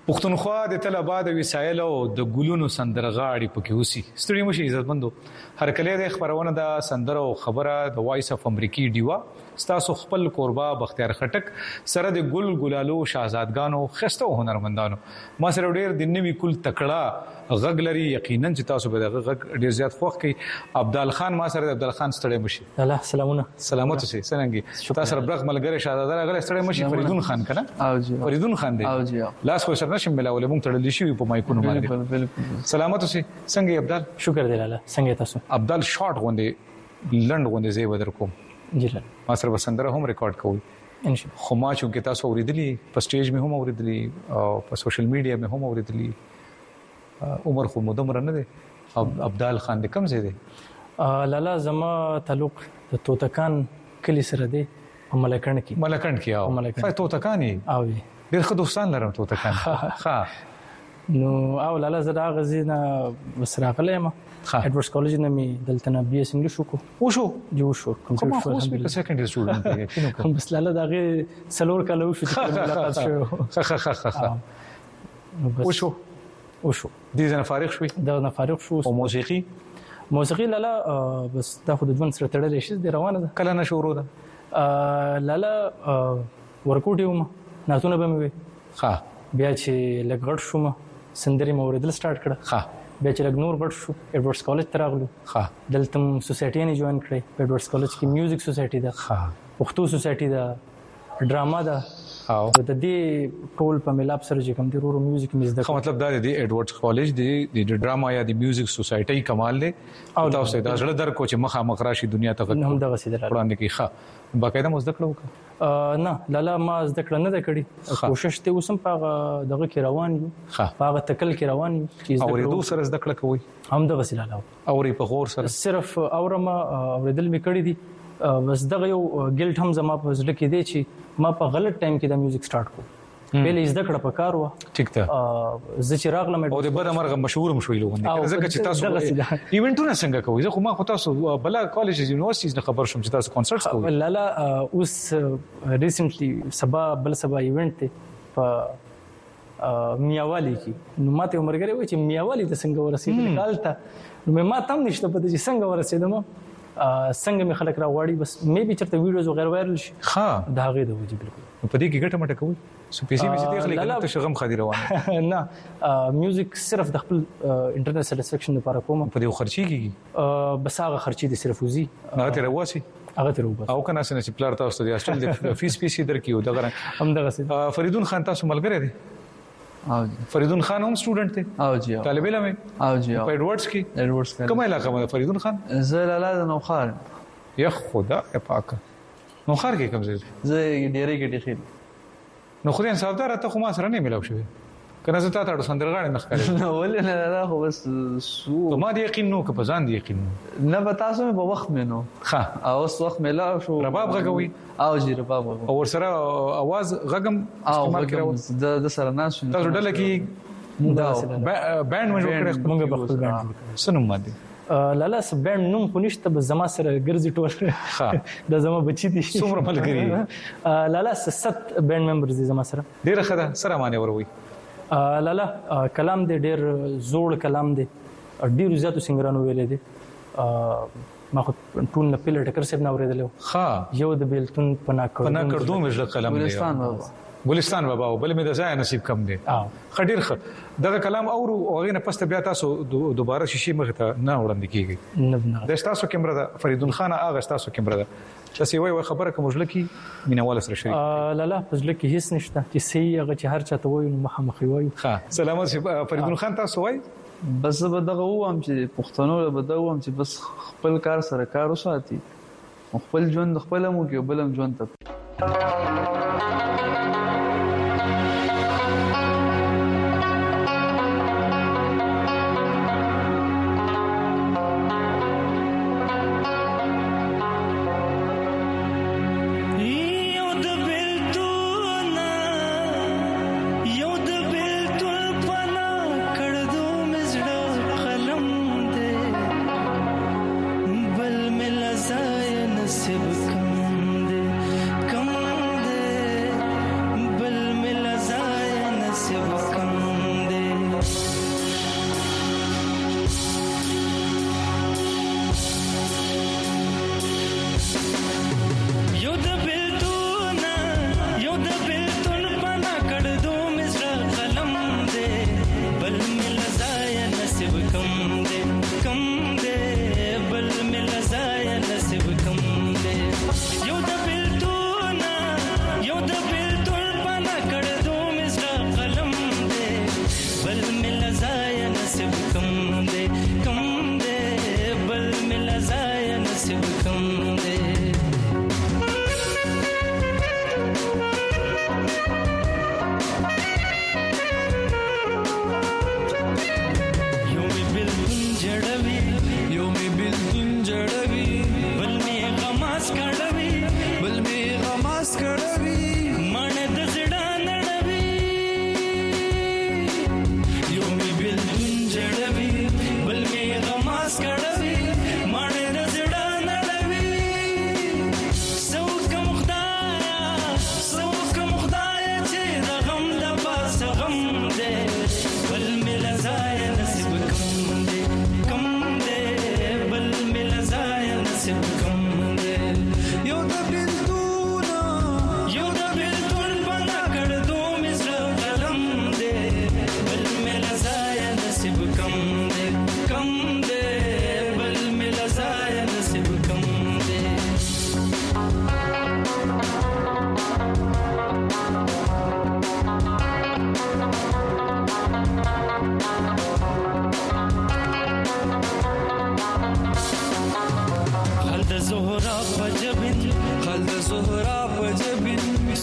پښتونخوا د تل آباد وسایل او د ګلونو سندرغاړي پکې وسی ستړي مشي عزتمندو هر کله د خبرونه د سندر او خبره د وایس اف امریکای دیوا ستاسو خپل قربا بختیار خټک سره د ګل ګلالو شاهزادګانو خسته هنرمندانو ما سره ډیر د نوې کول تکړه غږ لري یقینا چې تاسو به د غږ ډیر زیات خوښ کی عبدال خان ما سره عبدال خان ستړي مشي الله سلامونه سلامات اوسئ څنګه تاسو سره برغ ملګری شاهزاده راغله ستړي مشي فریدون خان کنه او جی فریدون خان دی او جی لاس خو سره نشم ملاول مونږ تړل شي په مایکونو باندې بالکل سلامات اوسئ څنګه عبدال شکر دی لاله څنګه تاسو عبدال شارټ غوندې لند غوندې زی ودر کوم جی لاله ما سره وسندره هم ریکارډ کوي ان شاء الله خو ما چې تاسو اوریدلی په سټیج مې هم اوریدلی او په سوشل میډیا مې هم اوریدلی عمر خو مدمر نه دی عبدال خان د کم زی دی لاله زما تعلق د توتکان کلی سره دی په ملکند کې او فای توتکانی او ډیر ښه دوستان لرم توتکان ها نو او لاله زړه غزینا وسراغله ما ایډورډز کالج نه می دلته نه بي اس انګلیش وشو جو شو کوم خو سپیکر سیکنډری سټوډنټ دی کینو بس لاله دغه سلور کاله وشو چې ملاقات شو وشو دي زنه فارغ شوي دا نه فارغ شو او موسیقي لاله بس دا خو د ژوند سره تړلې شي د روانه ده کله نه شروع ده لاله ورکوټیوم ناتونه به مې ها بیا چې لګړ شوم سندري موریدل سٹارټ کړه ها بیا چې لګ نور غړ شو ایډورډز کالج ته راغلو ها دلته سوسایټي نه جوائن کړې ایډورډز کالج کې میوزیک سوسایټي ده ها پښتو سوسایټي ده ډراما ده او د دې ټول په ملاب سره چې کوم دی ورو میوزیک مې زده کوم مطلب دا دی ایډورډز کالج د ډراما یا د میوزیک سوسایټي کمال دی او تاسو دا ځل در کو چې مخه مخراشي دنیا ته هم دغه سیده وړاندې کی ښه باقاعده مزد کړو نه لاله ما زده کړ نه ده کړی کوشش ته اوسم په دغه کې روان یو په تکل کې روان یو چې اوریدو سره زده کړ کوي هم دغه سیده لاله اوري په غور سره صرف اورما اوریدل می کړی دي بس دغه یو ګلټ هم زما په ځل کې دی چې ما په غلط ټایم کې د میوزیک سٹارټ کو پهلې زده کړه پکار و ټیک ته زه چې راغلم او د بل مرغه مشهور مشوي لوګونه ځکه چې تاسو ایونټونه څنګه کوي زه خو ما خو تاسو بل کالجز یونیورسيټیز نه خبر شوم چې تاسو کنسرټس کوي لاله اوس ریسنټلی سبا ایونت په میاوالی کې نو ماته عمرګری و چې میاوالی ته څنګه ورسېدل کالته نو ما تم نشته پته چې څنګه ورسېدم څنګه می خلک راوړي بس مې به چرته ویډیوز وغیرہ وایرل شي ها دا غي د وجه بالکل په دې کې ګټه مټه کوي سو پیسې مې دې خلک ته شغم خادي روانه نه میوزیک صرف د خپل انټرنیټ سټیسفیکشن لپاره کوم په دې خرچي کیږي بس هغه خرچي دي صرف وزي هغه ته راوسی هغه ته روبه او کنه سن چې پلار تاسو د هاستل د فیس پیسې درکیو دغه هم دغه سي فریدون خان تاسو ملګری دی او فریدون خان هم سټوډنټ دی او جی طالب علم او جی په ایډورډز کې کومه علاقه ده فریدون خان زه لاله نوخار یا خدا پاک نوخار کې کوم ځای زه ډیره کې ډیره نو خو دې انصافدار ته خو ما سره نه ملاو شوی کنه زه تا ته سندرغاړي نه ښکاري ولې نه خو بس سو ما دې یقین نو که په ځان دې یقین نه به تاسو په وخت مې نو ښه او اوس وخت مې لا شو رباب غږوي او جی رباب او ورسره आवाज غږم استعمال کړو د سره ناس تاسو ډله کې بانډ مې جوړ کړی موږ په خپل بانډ سنم باندې لاله سبند نوم خو نشته بس زما سره ګرځي ټول د زما بچی دي څومره ملګری لاله 7 بانډ ممبرز دي زما سره ډیره خدا سره معنی وروي لاله کلام دې ډیر زوړ کلام دی ډیر زیاتو سنگرانو ویلې دي ما خو ټول نه پیل ټکر سیب نه اوریدل ها یو د بیلتون پنا کړدو مې قلم دی ګلستان بابا بل مې د ځای نصیب کم دی خډیر خ دغه کلام اورو او غینه پسته بیا تاسو دوباره شیشې مخ ته نه وړاندې کیږي نه د تاسو کیمرا ده فریدون خان هغه تاسو کیمرا ده تاسو وای خبره کوم ژلکی مینوال سره شریک لاله پزله کې هیڅ نشته چې سي هغه چې هر چاته وای نو مخامخ وای ها سلامات فریدون خان تاسو وای بس به دغه وام چې پښتنو به دغه وام چې بس خپل کار سره کار وساتي خپل ژوند خپل مو کې بلم ژوند ته نصیب کم دے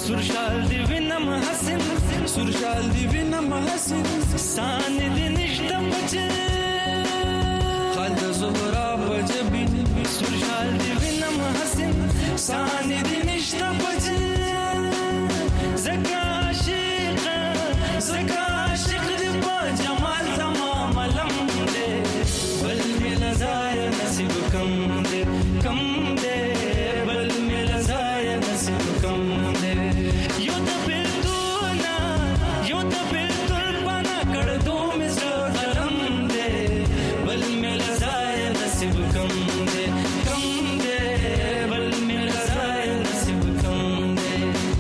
सुरशाल दी विनम हसन सुरशाल दी विनम हसन सान दिन इश्त बचे खाद ज़ुहरा बजबी सुरशाल दी विनम हसन सान दिन इश्त बचे ज़का आशिक दी बा जमाल तमाम अलम दे बल मिल जाए नसीब कम दे बल मिल जाए नसीब कम दे यो तो बिल्कुल बना कर दो मिस्र कलम दे बल मिल जाए नसीब कम दे बल मिल जाए नसीब कम दे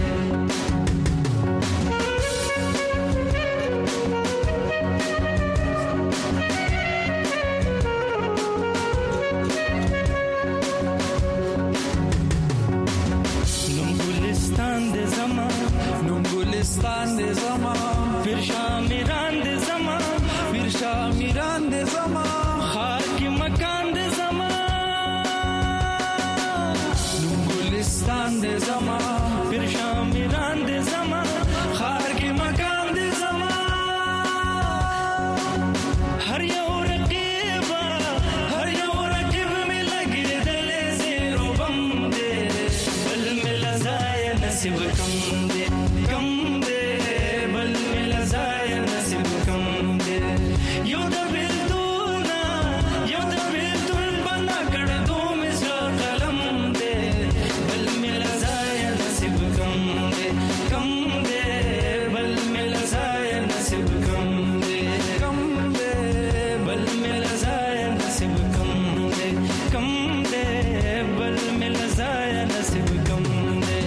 गुलिस्तान दे ज़मा फिर शामिरान दे ज़मा खाकी मकान दे ज़मा गुलिस्तान दे ज़मा फिर शामिरान दे ज़मा खाकी मकान दे ज़मा हर यो रकीब में लगे दले ज़ेरो बम दे बल मिल जाए नसीब कम दे बल मिल जाए नसीब कम दे यो तो बिल्कुल बना कर दो मिस्र कलम दे बल मिल जाए नसीब कम दे बल मिल जाए नसीब कम दे बल मिल जाए नसीब कम दे बल मिल जाए नसीब कम दे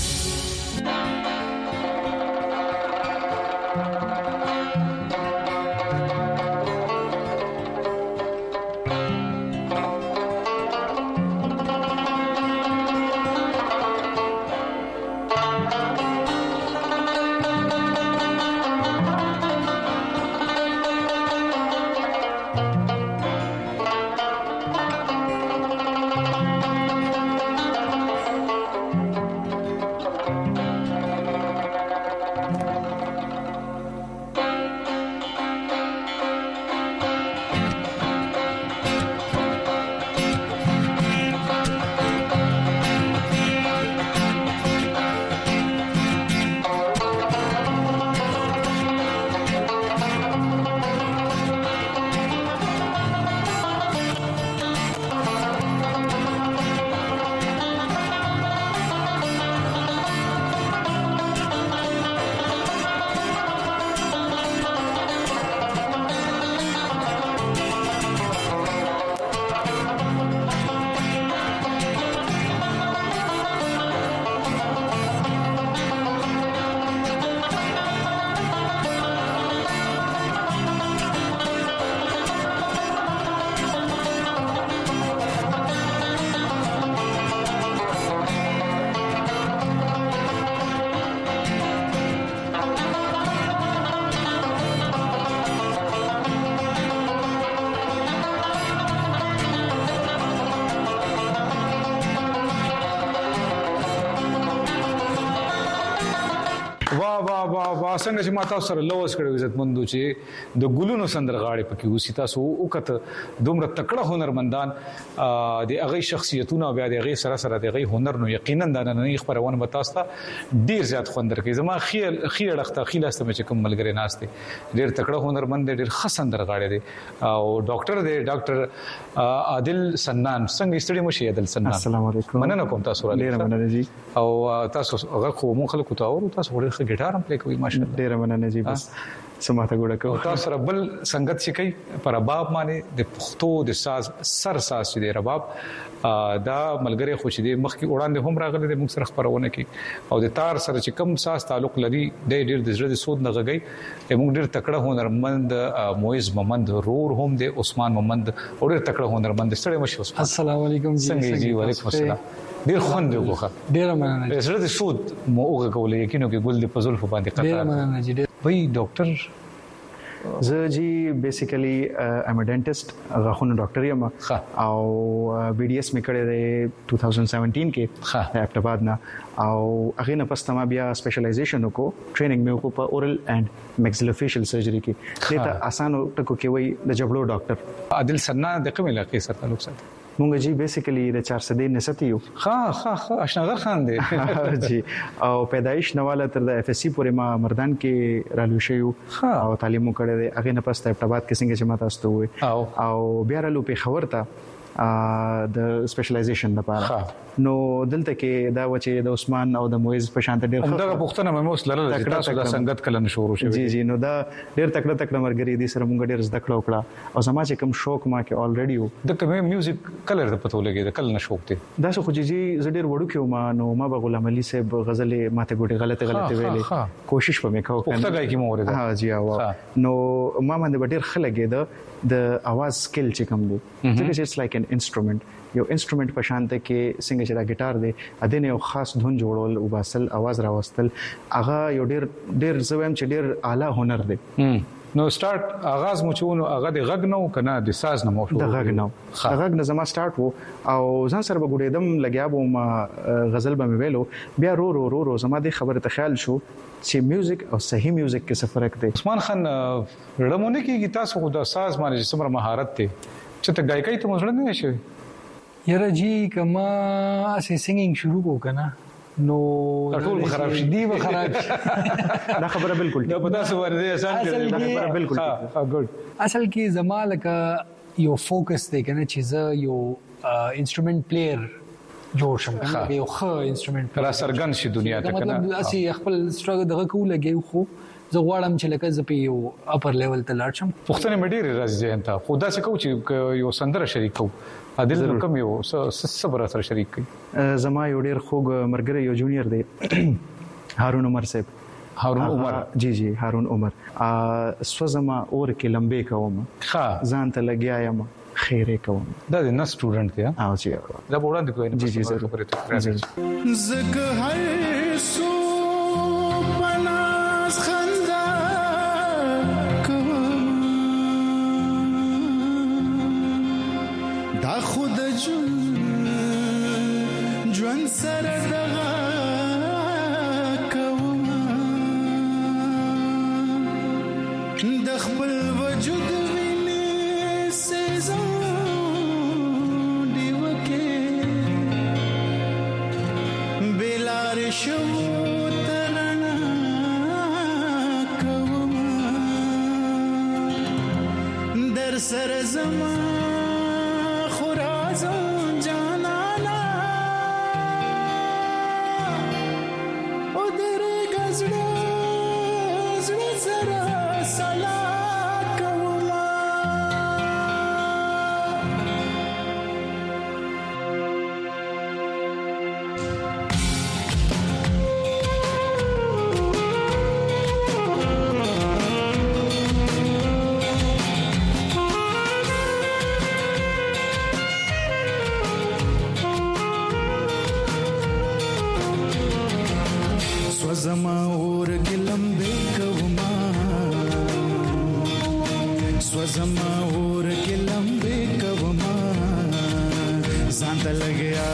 واہ څنګه چې ما تاسو سره لوس کړو عزت مندو چې د ګلونو سندرغاړي پکې وسی تاسو وکړه دومره تکړه هنرمندان د هغه شخصیتونه بیا د هغه سره د هغه هنر نو یقینا د نن خبرونه متاستا ډیر زیات خوندر کوي زما خیل اخته خیلاسته چې کوم ملګری ناشته ډیر تکړه هنرمند ډیر خسندرغاړي دي او ډاکټر دی ډاکټر عادل سنان څنګه ستړي مشي عادل سنان السلام علیکم مننه کوم تاسو را ډیر مننه جی او تاسو هغه خو مون خلکو ته او تاسو ډیر ګټار هم پلی کوي ماشاءالله ډیر مننه جی بس سماته ګوډه کو تاسو سره بل څنګه چې کوي پر رباب باندې د پښتو د ساز سر ساز دی رباب دا ملګری خوشی دی مخکې وړاندې هم راغلي د موږ سره خبرونه کوي او د تار سره چې کم ساز تعلق لري د ډیر د زړه د سود نه غږی موږ ډیر تکړه هنرمند مویز محمد رور هم د عثمان محمد اور ډیر تکړه هنرمند ستړي مشه السلام علیکم څنګه جی وعلیکم السلام ډیر خوند وګوخه ډیر مننه زړه د سود مو وګولې یقینو کې ګل د پزول په باندې قطار ډیر مننه جی وای ډاکټر زه جی بیسیکلی ام ا ډینټیسټ غاښونو ډاکټر یم او بي ډي اس مې کړی دی 2017 کې اپټاباد نه او هغه نه پس ما بیا سپیشلایزیشن وکړو ټریننګ مې وکړو په اورل اینڈ میکسیلوفیشل سرجری کې دته اسانو ټکو کې وای د جبړو ډاکټر عادل سنا د کوم علاقې سره تعلق ساتي مونږ جی بیسیکلی د 400 نستی یو اشنغر خان دی جی او پیدایش نواله تر د اف اس سی پورې ما مردان کې رالو شو او تعلیم کړی دی هغه نه پس اپټاباد کې څنګه چې ما تاسو ته وای او بیا رالو په خبر ته د سپیشلایزیشن لپاره نو دلته کې دا و چې د عثمان او د مویز په شان ډېر دا پښتنه مې موس لرل چې تاسو د سنگت کلن شروع شوی جی نو دا ډېر تکړه مرګري دي سره مونږ ډېر زده کړو کړه او زما چې کوم شوق ما کې الریډي و د کوم میوزیک کلر ته پته لګي د کلن شوق دی دا څه خو جی زه ډېر وړو کې ما نو ما به غلام علي صاحب غزل ماته ګوټي غلطه ویلې کوشش په مې کاوه پښتو غای کی مورید ها جی نو ما باندې ډېر خلګي د اواز سکل چې کوم دی ځکه چې اټس لایک ان انسټرومنت یو انسټرومنت په شان ته کې څنګه چې دا ګټار دی اذن یو خاص دھن جوړول او باسل आवाज راوستل هغه یو ډېر زویم چې ډېر اعلی هنر دی نو سٹارټ آغاز مو چونو هغه د غږ نو کنه د ساز نه مو د غږ نو غږ نه زما سٹارټ وو او ځان سره به ګډېدم لګیا بو ما غزل به مې ویلو بیا رو زما د خبره ته خیال شو چې میوزیک او صحیح میوزیک کې څه فرق دی عثمان خان رړمونه کې تاسو خو د ساز باندې څومره مهارت دی چې ته گایکای ته مزړه نه شي یاره جی کما اسې سنگینګ شروع کو کنه نو ټول خراب شي دی به خراب شي دا خبره بالکل دا پتا سو ورته آسان دا خبره بالکل ګډ اصل کې زمالک یو فوکس دی کنه چې زه یو انسټرومنت پلیئر جوړ شم کنه یو ښه انسټرومنت را سرګن شي دنیا ته کنه مطلب اسی خپل سټرګل دغه کوله لګي خو زه غواړم چې لکه زه په یو اپر لیول ته لاړ شم پښتنه مډیر راځي انت خدا څخه کو چې یو سندره شریک کو عادل کوم یو صبر سره شریک کی زما یو ډیر خوږ مرګره یو جونیئر دی هارون عمر صاحب جی هارون عمر سوزما اور کې لمبه کوم ځان ته لګیا یم خیره کوم دا د نس سټوډنټ دی او جی دا وړاندې کوی جی ضرور زګ هر سو پناس خندا کوم دا خود ژوند سره دغه کوم د خپل وجود ویني سيزو دیو کې بلار شو ترنا کوم در سر زما خورازو جانانا او در گزړه سره سلا کوما سوزما اور ګلمبه کوما سوزما اور ګلمبه کوما ځان ته لګیا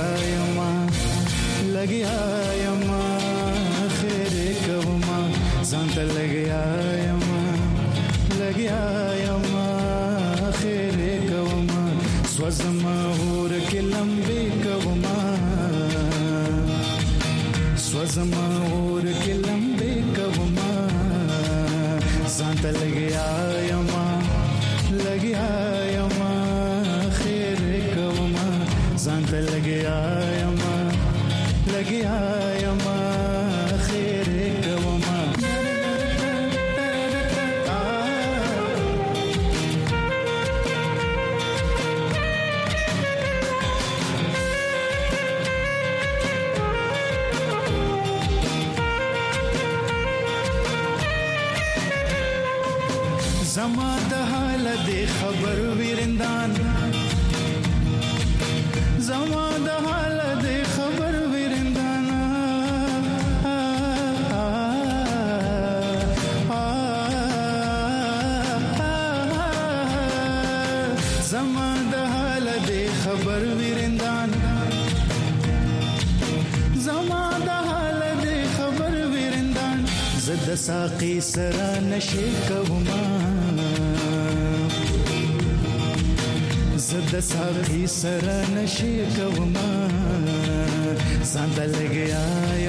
یم خیر کوما ځان ته لګیا یم خیر کوما سوزما اور ګلمبه کوما سوزما اور کې لمبه کوما ځان ته لګیا یم خیر کوما ځان ته لګیا یم خیر کوما زما د حال د خبر ورندان زما د حال د خبر ورندان ساقي سره نشي کوما زد ساقي سره نشي کوما ځان ته لګیا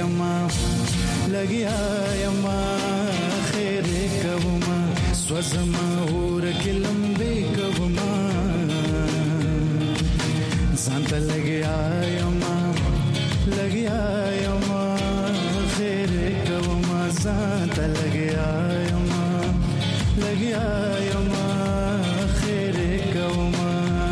یما خیر کوما سوزما اور کلم به کوما ځان ته لګیا یما خیر کوما ځان ته لګیا یما خیر کوما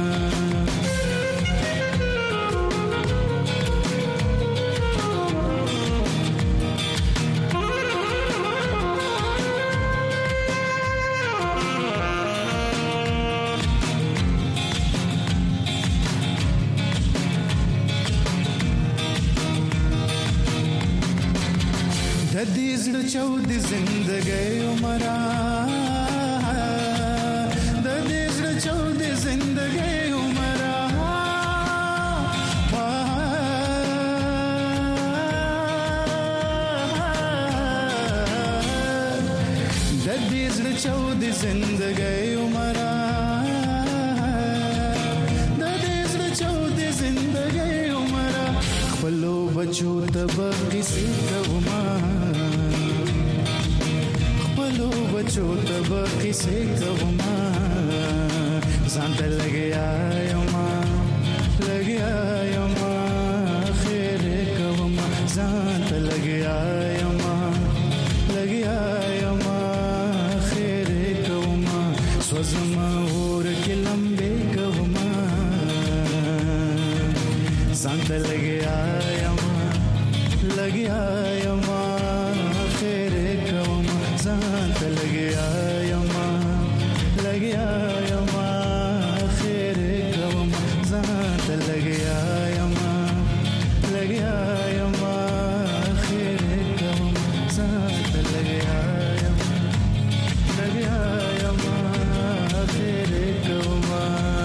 د دې زړه چود زندګي عمره د دې زړه چود زندګي عمره د دې زړه چود زندګي عمره د دې زړه چود زندګي عمره خپلو بچو ته بقیسې کوما بچو تب کیسے کوما ځان ته لګیا یما خیر کوما ځان ته لګیا یما خیر کوما سوزما اور کلم به کوما ځان ته لګیا یما خیر کوما ځان ته لګیا یما خیر کوما ځان ته لګیا یما خیر کوما ځان ته لګیا یما خیر کوما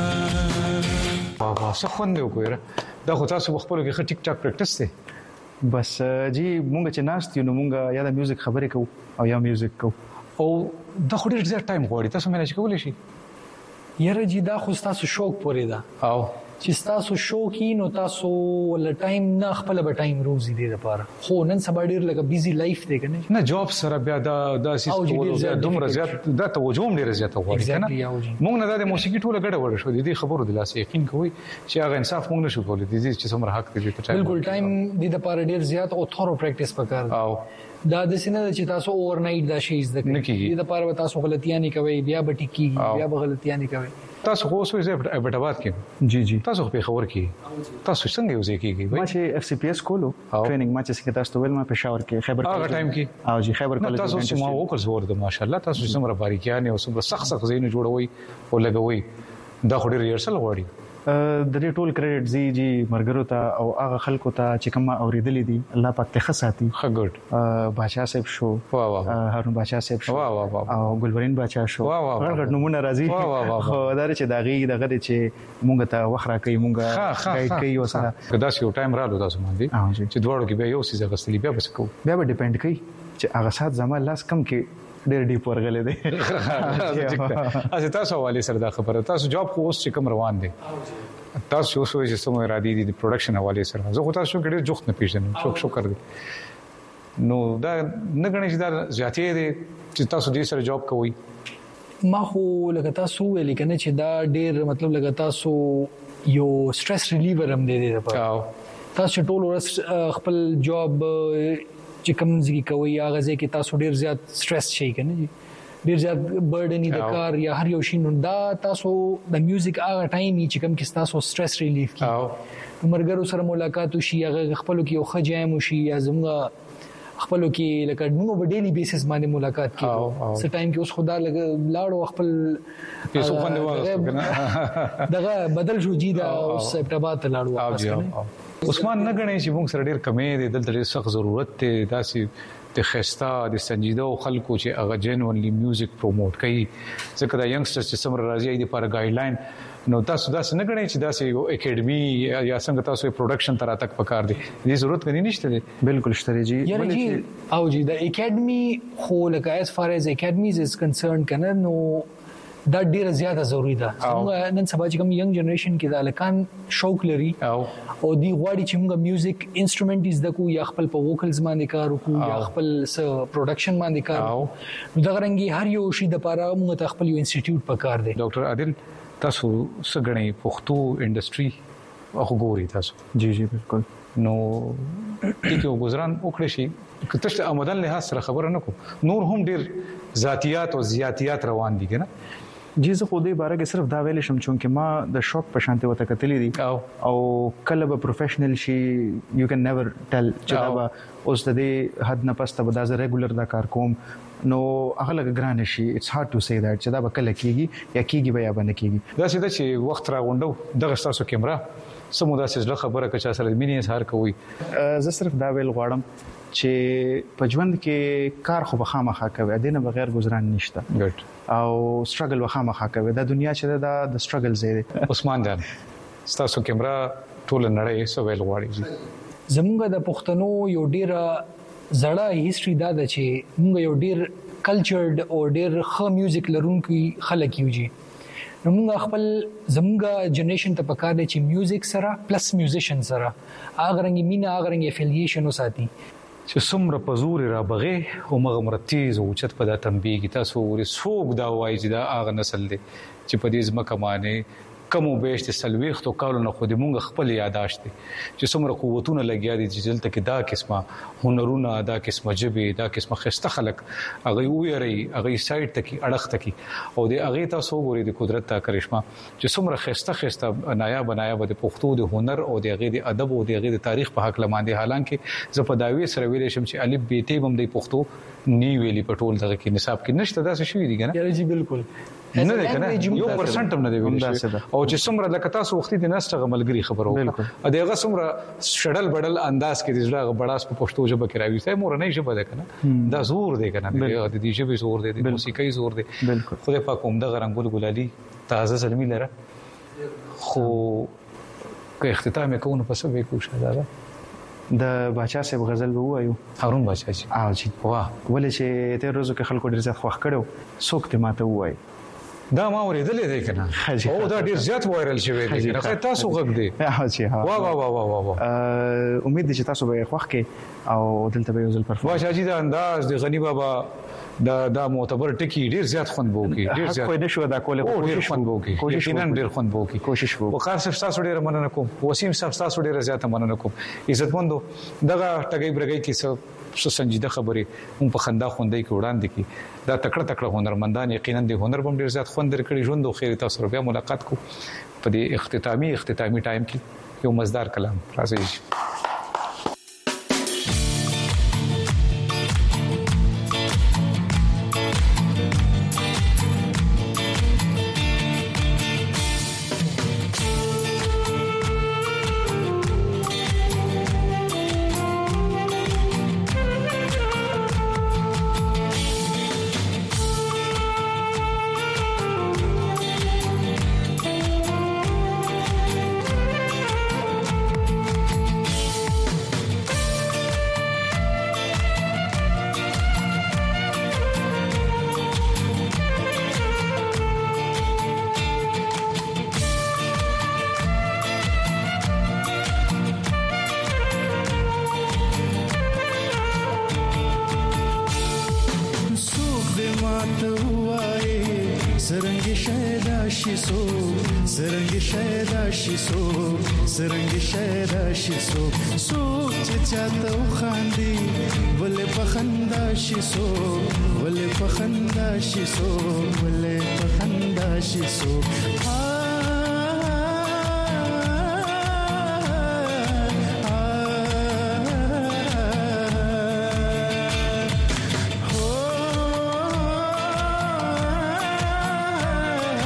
واه څه خوند وکړه دا خو تاسو خپل کې ټیک ټاک پریکټیس دی بس جی مونږ چې ناست یو نو مونږ یا د میوزیک خبرې کوو او یا میوزیک کوو او دا خو ډېر زیات ټایم غواړي تاسو مینه کولی شي یاره جی دا خو تاسو شوق پورې ده او چې تاسو شوق نو تاسو ول ټایم نه خپل به ټایم روزي دی لپاره خو نن سبا ډیر لکه بیزی لایف دی کنه نه جاب سره بیا دا سیستم دومره زیات دا توجه هم ډیر زیات غواړي کنه موږ نه د موسیقي ټوله ګډه وړه شو دي خبرو د لاس یقین کوي چې هغه انصاف موږ نشو کولای دي چې څومره حق دی په ټایم بالکل ټایم دی د لپاره ډیر زیات او ثورو پریکټیس وکړ او دا د سینې چې تاسو اوور نایټ دا شي زده کوي د لپاره تاسو غلطیاں نه کوي بیا به ټیکی بیا به غلطیاں نه کوي تاسو خو اوسې ابټاباد کې جی تاسو په خبر کې تاسو څنګه یوځای کېږي ما چې اف سی پی اس کولو ټریننګ ما چې څنګه تاسو ول ما پېښور کې خیبر هغه ټایم کې او جی خیبر کالج تاسو چې ما وکړ زور د ماشاءالله تاسو څومره باریکیان او څومره سخت زینو جوړوي او لګوي دا خو ډیر ریهرسل غواړي د دې ټول کریډټ جی مرګرو ته او هغه خلکو ته چې کوم اوریدلې دي الله پاک ته خصاتي خګډ بادشاہ صاحب شو هارون بادشاہ صاحب شو او ګلورین بادشاہ شو هغه نمونه راځي خو دا چې داغي دغه چې مونږ ته وخره کوي مونږ گایډ کوي وسره کدا یو ټایم رالو تاسو باندې چې دواړو کې بیا یو څه غسلی بیا بس کو بیا به ډیپند کوي چې هغه سات زما لاس کم کې ډېر ډیپ ورغلې دي اته تاسو حواله سره دا خبره تاسو جاب خو اوس چې کوم روان دي تاسو اوس چې سمو را دي د پروډکشن حواله سره زه خو تاسو کې ډېر جوخت نه پیژنم شکر دي نو دا نه غني چې دا ذاتي دي چې تاسو دې سره جاب کوئ ما خو لکه تاسو ویل کنه چې دا ډېر مطلب لکه تاسو یو سټرس ریلیور هم دی تاسو ټول ورځ خپل جاب چې کوم ځای کوي هغه ځای کې تاسو ډیر زیات سټرس شي کنه جی ډیر زیات برډن د کار یا هر یو شي نو دا تاسو د میوزیک هغه ټایم چې کوم کې تاسو سټرس ریلیف کی مرګرو سره ملاقات وشي هغه خپل کې یو خجایم وشي یا زموږ خپل کې لکه موږ په ډیلی بیسس باندې ملاقات کوو څه ټایم کې اوس خدا لاړو خپل پیسو باندې واه دغه بدل شو جی دا اوس ابتبات لاړو عثمان نه غني چې موږ سره ډېر کمې دي دلته ډېر سخت ضرورت ته داسې د خستا د سنجیده او خلکو چې هغه جنونلی میوزیک پروموټ کوي ځکه دا ینګسترز چې سمره راځي د پر ګایډلاین نو تاسو داسې نه غني چې داسې یو اکیډمي یا څنګه تاسو پروډکشن تر اتک پکار دي دې ضرورت غني نشته دي بالکل شته جی او جی د اکیډمي خو لکه as far as academies is concerned کنه نو دا ډیره زیاته ضروری ده څنګه نن سبا چې کوم ینګ جنریشن کې د الکان شوق لري او دی غواړي چې موږ میوزیک انسټرومنټ از د کو یا خپل په ووکلز باندې کار وکړو یا خپل پروډکشن باندې کار وکړو نو دا غرنګي هر یو شی د پاره موږ ته خپل یو انسټیټیوټ پکار دی ډاکټر عادل تاسو څنګه پښتو انډستری او ګوري تاسو جی بالکل نو دغه گزاران وکړی شي کته آمدن له سره خبره نه کو نور هم ډیر ذاتيات او زیاتيات روان دي کنه جی زه خو دې باره کې صرف دا ویل شم چې ما د شوق په شانته وته کتلې دي او کله به پروفیشنل شي یو کین نیور ټل چې دا به اوس د دې حد نه پسته به دا زه ریګولر دا کار کوم نو هغه لګ ګران شي اټس هارد ټو سي دیٹ چې دا به کله کیږي یا کیږي بیا باندې کیږي دا سیده چې وخت راغونډو دغه تاسو کیمرا سمودا سره خبره کچا سره مینې اظهار کوي زه صرف دا ویل غواړم چې په ژوند کې کار خو به خامخا کوي دینه بغیر گزاران نشته ګټ او سټرګل به خامخا کوي دا دنیا چې دا د سټرګل ځای دی عثمان جان تاسو کیمرا ټول نړۍ سو ویل غواړي زمونږ د پښتنو یو ډیر زړه هیستوري دا د چې موږ یو ډیر کلچرډ او ډیر ښه میوزیک لرونکي خلک یو جی نو موږ خپل زمونږ جنریشن ته پکار دی چې میوزیک سره پلس میوزیشن سره اغه رنګ مینا اغه رنګ افیلیشن وساتي چې څومره پزور را بغه او مغه مرتیز او چت په د تنبیه تاسو ور سوق دا وایي چې دا اغه نسل دی چې په دې ځمکه باندې کمو بیشت سلويخت او کالو خو دې مونږ خپل یاداشت دي چې څومره قوتونه لګیا دي چې دلته کې دا قسمه هنرونه دا قسمه جبه دا قسمه خسته خلق هغه ویری هغه سایت تکي اڑخ تکي او دې هغه تاسو ګوري د قدرت تا کرشمه چې څومره خسته نایاب د پښتو د هنر او د هغه د ادب او د هغه د تاریخ په حق لمانده حالانکه زه په داوی سره ویل شم چې الف ب ت بم د پښتو نی ویلي پټول دغه کې نصاب کې نشته دا څه شوی دي کنه یاره جی بالکل نه ده کنه 1% هم نه دی ویل شي او چې څومره لکه تاسو وختي د نسټه غملګری خبرو ا دغه څومره شډل بډل انداز کې د ځړه بڑاس په پښتو ژبه کې راوي سه مور نه ژبه ده کنه دا زور دی کنه د دې ژبه زور دی د موسیقي زور دی خدای پاک هم د غرنګول ګلالي تازه سلمي لره خو که اختتام کوو په سبې کوشه دا د باچا صاحب غزل وایو هارون باچا جی او جی واه ولې چې تیر روزو کې خلکو ډیر زیات خوښ کړو څوک ته ماته وایي دا ما ورېدلې دی کنه او دا ډیر زیات وایرل شوی دی کنه تاسو غږ دی ها جی ها وا وا وا وا وا امید دي چې تاسو به خوښ کې او دلته به یو ځل پرفورم باچا جی دا انداز د غنی بابا دا معتبر ټکی ډیر زیات خوند بوکي ډیر زیات کوئی نشو دا کوله کوشش خوند بوکي یقینا ډیر خوند بوکي کوشش وکړو وقار صاحب تاسو ډیر مننه کوم وسیم صاحب تاسو ډیر زیات مننه کوم عزتمندو دغه ټګي برګي کې څه سنجیده خبره هم په خندا خوندې کې وړاندې کی دا تکړه هنرمندان یقینا د هنر بم ډیر زیات خوند درکړي ژوند او خیر تاسو بیا ملاقات کو په دې اختتامی ټایم کې یو مزدار کلام راځي سرنګ شایدا شي سوک چې چاته وخاندي ولې پخندا شي سوک ولې پخندا شي سوک ولې پخندا شي سوک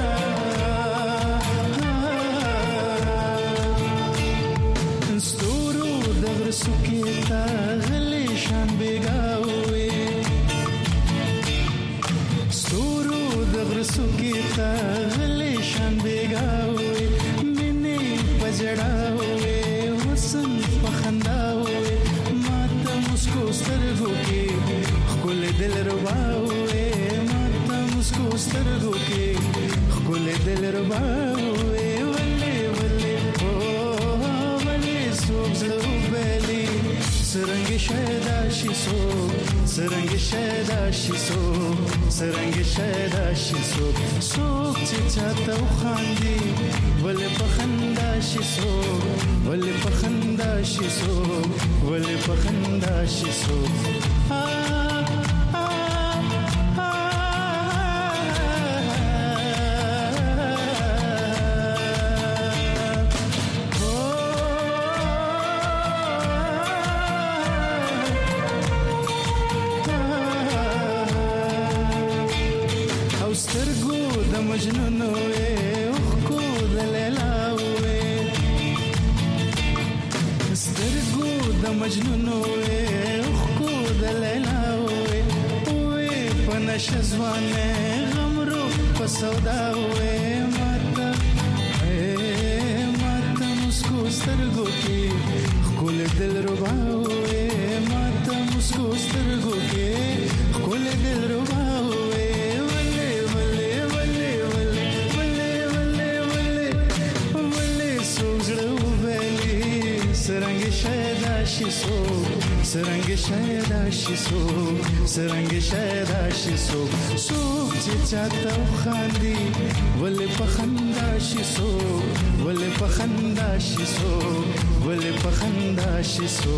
ستور सुकी तगले शान बेगावे मिने पजड़ावे हुस्न पखंदावे माता मुस्को सरगो के खुल दिल रुबावे माता मुस्को सरगो के खुल दिल रुबावे वल्ले वल्ले ओ वल्ले सोच रुबली सरंग शैदा शिसो सरंग शैदा शिसो सरंग शैदा शिसो सोच चाहता खांदी वल पखंदा शिसो वल पखंदा शिसो वल पखंदा शिसो مجنون وې خو د لیلا وې سترګو د مجنون وې خو د لیلا وې وې پنش ځوانه غمرو په سودا وې ماته مسکو سترګو کې خل دل ربا وې ماته مسکو سترګو کې خل دل ربا सरंग शैदा शिसो सरंग शैदा शिसो सरंग शैदा शिसो सोच चाहता खांदी वले पखंदा शिसो वले पखंदा शिसो वले पखंदा शिसो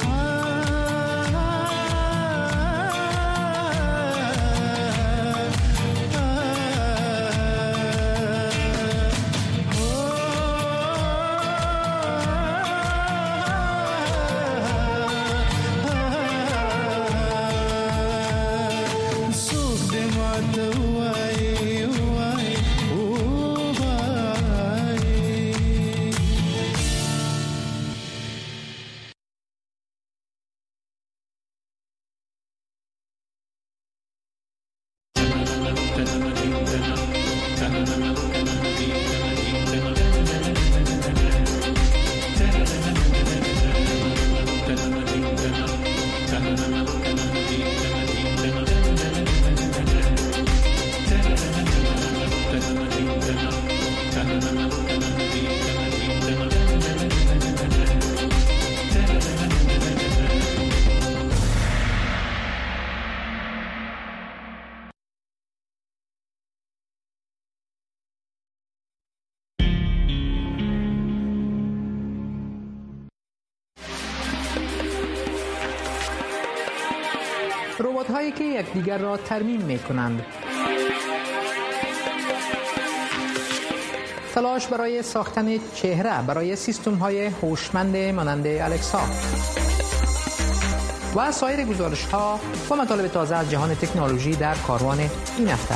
ربات‌هایی که یکدیگر را ترمیم می‌کنند. تلاش برای ساختن چهره برای سیستم‌های هوشمند مانند الکسا و سایر گزارش‌ها و مطالب تازه از جهان تکنولوژی در کاروان این هفته.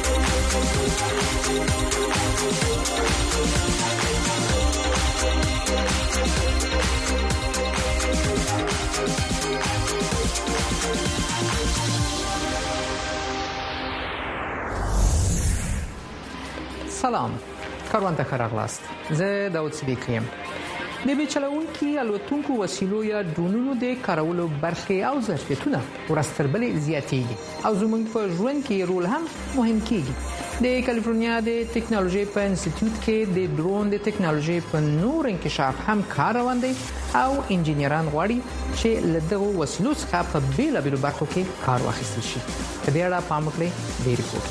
سلام، کاروان ته ښه راغلاست. زه داود صدیقی یم. د بیچلونکي الوتونکو وسیلو یا ډرونونو د کارولو برخې او ظرفیتونه ورځ تر بلې زیاتېږي او زموږ په ژوند کې رول هم مهم کېږي. د کالیفورنیا د ټکنالوژي په انسټیټیوټ کې د ډرون د ټکنالوژي په نور انکشاف هم کار روان دی او انجینران غواړي چې له دغو وسیلو څخه په بیلابیلو برخو کې کار واخیستل شي. په دې اړه پام وکړئ د ریپورت.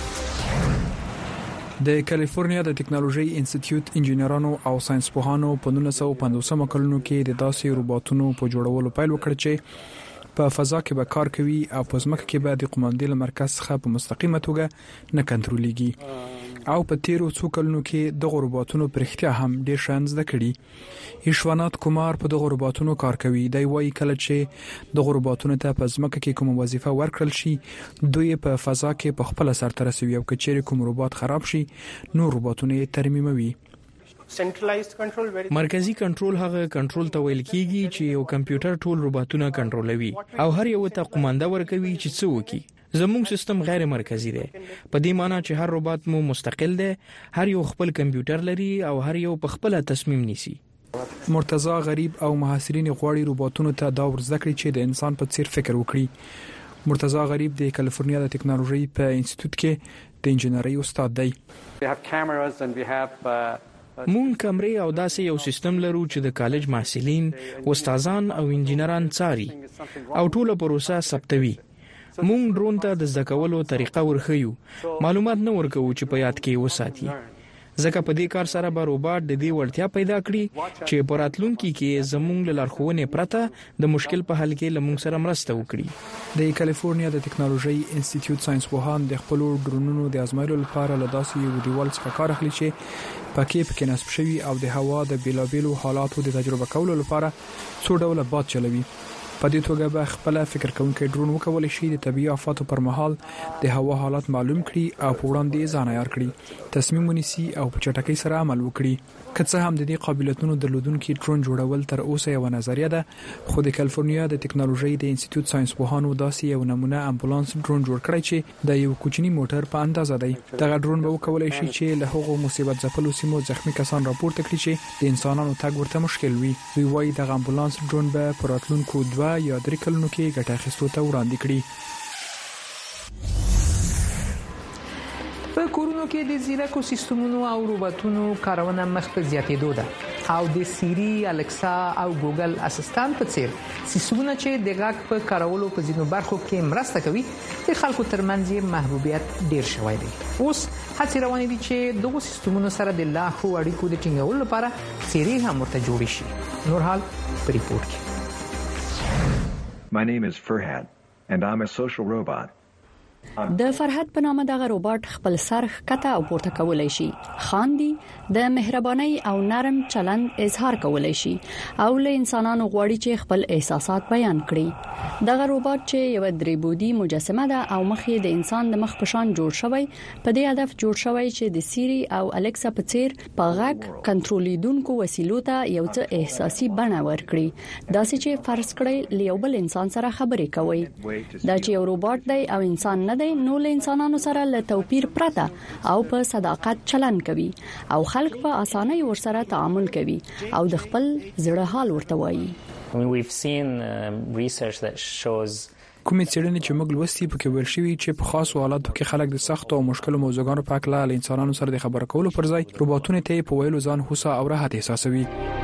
د کالیفورنیا د ټکنالوژي انسټیټیوټ انجینرانو او ساينسپوهانو په 1950 کلونو کې د داسې روبوټونو په جوړولو پیل وکړ چې په فضا کې به کار کوي او په ځمکه کې به د قوماندې له مرکز څخه په مستقیمه توګه نه کنټرولېږي. او په تیرو څو کلونو کې د روبوټونو پرختیا هم ډېر شان زده کړي. ایشوانات کومار په دغه روبوټونو کار کوي. دی وايي کله چې د روبوټونو ته په ځمکه کې کوم وظیفه ورکړل شي دوی په فضا کې په خپل سر ترسوي او کچېره کوم روبوټ خراب شي نو روبوټونه یې ترمیموي. مرکزی کنټرول هغه کنټرول ته ویل کیږي چې یو کمپیوټر ټول روباټونه کنټرولوي او هر یو ته قومانده ورکوي چې څه وکړي. زموږ سیستم غیر مرکزی دی، په دې معنی چې هر روباټ مو مستقل دی، هر یو خپل کمپیوټر لري او هر یو په خپل تصمیم نیسي. مرتضی غریب او محصلین غواړي روباټونو ته دا ورزده کړي چې د انسان په څیر فکر وکړي. مرتضی غریب د کالیفورنیا د ټکنالوژي په انسټیټیوټ کې د انجنیري استاد دی. مونږ کمرې او داسې یو سیستم لرو چې د کالج محصلین، استادان او انجنیران څاري او ټوله پروسه ثبتوي. مونږ ډرون ته د زده کولو طریقه ورخیو، معلومات نه ورکوو چې په یاد کې وساتي. ځکه په دې کار سره به روباټ د دې وړتیا پیدا کړي چې په راتلونکي کې زموږ له لارښوونې پرته د مشکل په حل کې له موږ سره مرسته وکړي. د کالیفورنیا د ټکنالوژي انسټیټیوټ ساينسپوهان د خپل ډرونونو د ازمایلو لپاره له داسې یو دیوال څخه کار اخلي چې پکې نصب شوی او د هوا د بیلابیلو حالاتو د تجربه کولو لپاره څو ډوله باد چلوي. په دې توګه به خپل فکر کوونکی ډرون وکولای شي د طبيعي آفاتو پر مهال د هوا حالات معلوم کړي او په وړاندې ځان عیار کړي، تصمیم ونیسي او په چټکۍ سره عمل وکړي. که څه هم د دې قابلیتونو درلودونکي ډرون جوړول تر اوسه یو نظریه ده، خو د کالیفورنیا د ټکنالوژي د انسټیټیوټ ساينسپوهانو داسې یو نمونه امبولانس ډرون جوړ کړی چې د یو کوچني موټر په اندازه دی. دغه ډرون به وکولای شي چې له هغو مصیبت ځپلو سیمو زخمی کسان راپورته کړي چې د انسانانو تګ ورته مشکل وي. دوی وايي دغه امبولانس ډرون به په راتلونکو 2 یا 3 کلونو کې ګټه اخیستو ته وړاندې کړي. په کورونو کې د زیرکو سیستمونو او روباټونو کارونه مخ په زیاتېدو ده او د سیری، الکسا او ګوګل اسسټانټ په څیر سیستمونه چې د غږ په کارولو په ځینو برخو کې مرسته کوي د خلکو ترمنځ محبوبیت ډیر شوی دی. اوس هڅې روانې دي چې دغه سیستمونو سره د لا ښه اړیکو د ټینګولو لپاره سیری هم ورته جوړ شي. نور حال په ریپورت کې. My name is Farhad and I'm a social robot. د فرحت په نامه دغه روباټ خپل سر ښکته او پورته کولای شي، خاندي، د مهرباني او نرم چلند اظهار کولای شي او له انسانانو غواړي چې خپل احساسات بیان کړي. دغه روباټ چې یو درې مجسمه ده او مخ یې د انسان د مخ په شان جوړ شوی، په دې هدف جوړ شوی چې د سیری او الکسا په څیر په غږ کنټرولېدونکو وسیلو ته یو څه احساسي بڼه ورکړي، داسې چې فرض کړئ له یو بل انسان سره خبرې کوي. دا چې یو روباټ دی او انسان نه دی، نو له انسانانو سره له توپیر پرته او په صداقت چلند کوي او خلک په اسانۍ ورسره تعامل کوي او د خپل زړه حال ورته وایي. کومې څېړنې چې موږ لوستي پکې ویل شوي چې په خاصو حالاتو کې خلک د سختو او مشکلو موضوعاتو په اړه له انسانانو سره د خبرو کولو پر ځای روباټونه ته په ویلو ځان هوسا او راحت احساسوي.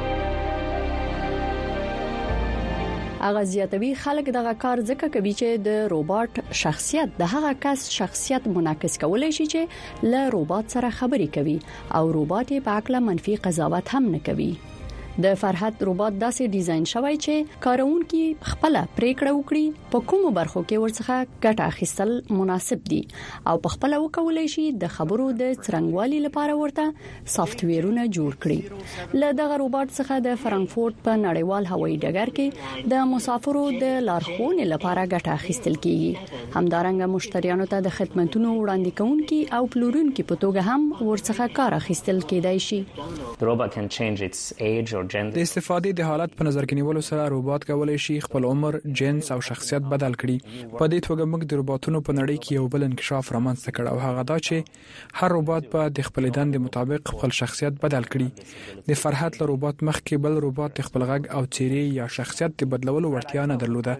اغه زیاتوي خلک دغه کار ځکه کوي چې د روباټ شخصیت د هغه کس شخصیت منعکس کولای شي چې له روباټ سره خبرې کوي او روباټ یې په اړه منفي قضاوت هم نه کوي. د فرحت روباټ داسې ډیزاین شوی چې کارونکي خپل پریکړه وکړي په کومو برخو کې ورڅخه ګټه اخیستل مناسب دي او په خپل وکولای شي د خبرو د څرنګوالي لپاره ورته سافټویرونه جوړ کړي. له دغه روباټ څخه د فرانکفورت په نړیوال هوایي ډګر کې د مسافرو د لارښوونې لپاره ګټه اخیستل کیږي. همدارنګه مشتریانو ته د خدماتو وړاندې کوونکي او پلورونکي په توګه هم ورڅخه کار اخیستل کېدای شي. د استفادې د حالت په نظر کې نیولو سره روباټ کولای شي خپل عمر، جنس او شخصیت بدل کړي. په دې توګه موږ د روباټونو په نړۍ کې یو بل انکشاف رامنځته کړ او هغه دا چې هر روباټ په د خپل دندې مطابق خپل شخصیت بدل کړي. د فرحت له روباټ مخکې بل روباټ خپل غږ او څیرې یا شخصیت د بدلولو وړتیا نه درلوده.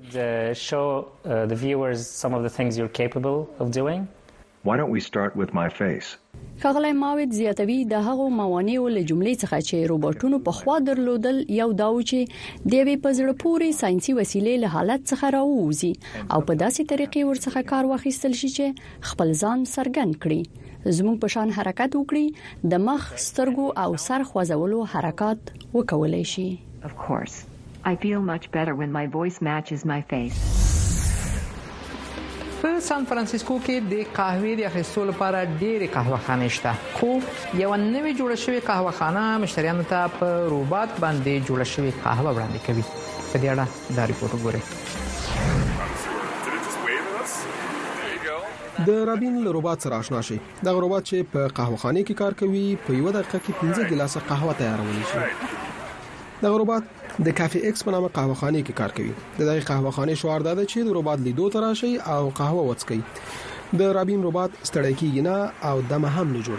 Why don't we start with my face? ښاغلی ماوید زیاتوي د هغو موانعو له جملې څخه چې روباټونو په خوا درلودل یو داو چې د یوې په زړه پورې ساينسي وسیلې له حالت څخه راووزي او په داسې طریقې ورڅخه کار واخیستل شي چې خپل ځان څرګند کړي، زموږ په شان حرکت وکړي، د مخ، سترګو او سر خوځولو حرکات وکولای شي. Of course. I feel much better when my voice matches my face. په سان فرانسیسکو کې د قهوې د اخیستلو لپاره ډېرې قهوهخانې شته، خو یو نوې جوړه شوې قهوهخانه مشتریانو ته په روباټ باندې جوړه شوې قهوه وړاندې کوي. په دې اړه دا ریپورت وګورئ. د رابین له ربات سره آشنا شي. دا ربات چې په قهوهخانه کې کار کوي په یو دقیقه کې 15 ګلاسه قهوه تیارول شي. دا ربات د کافي ایکس په نامه قهوهخانه کې کار کوي. د دغه قهوهخانه شوار ده چې د ربات لیدو تراشي او قهوه وڅکي. د رابین ربات ستړی کیږي نه او دمه هم نه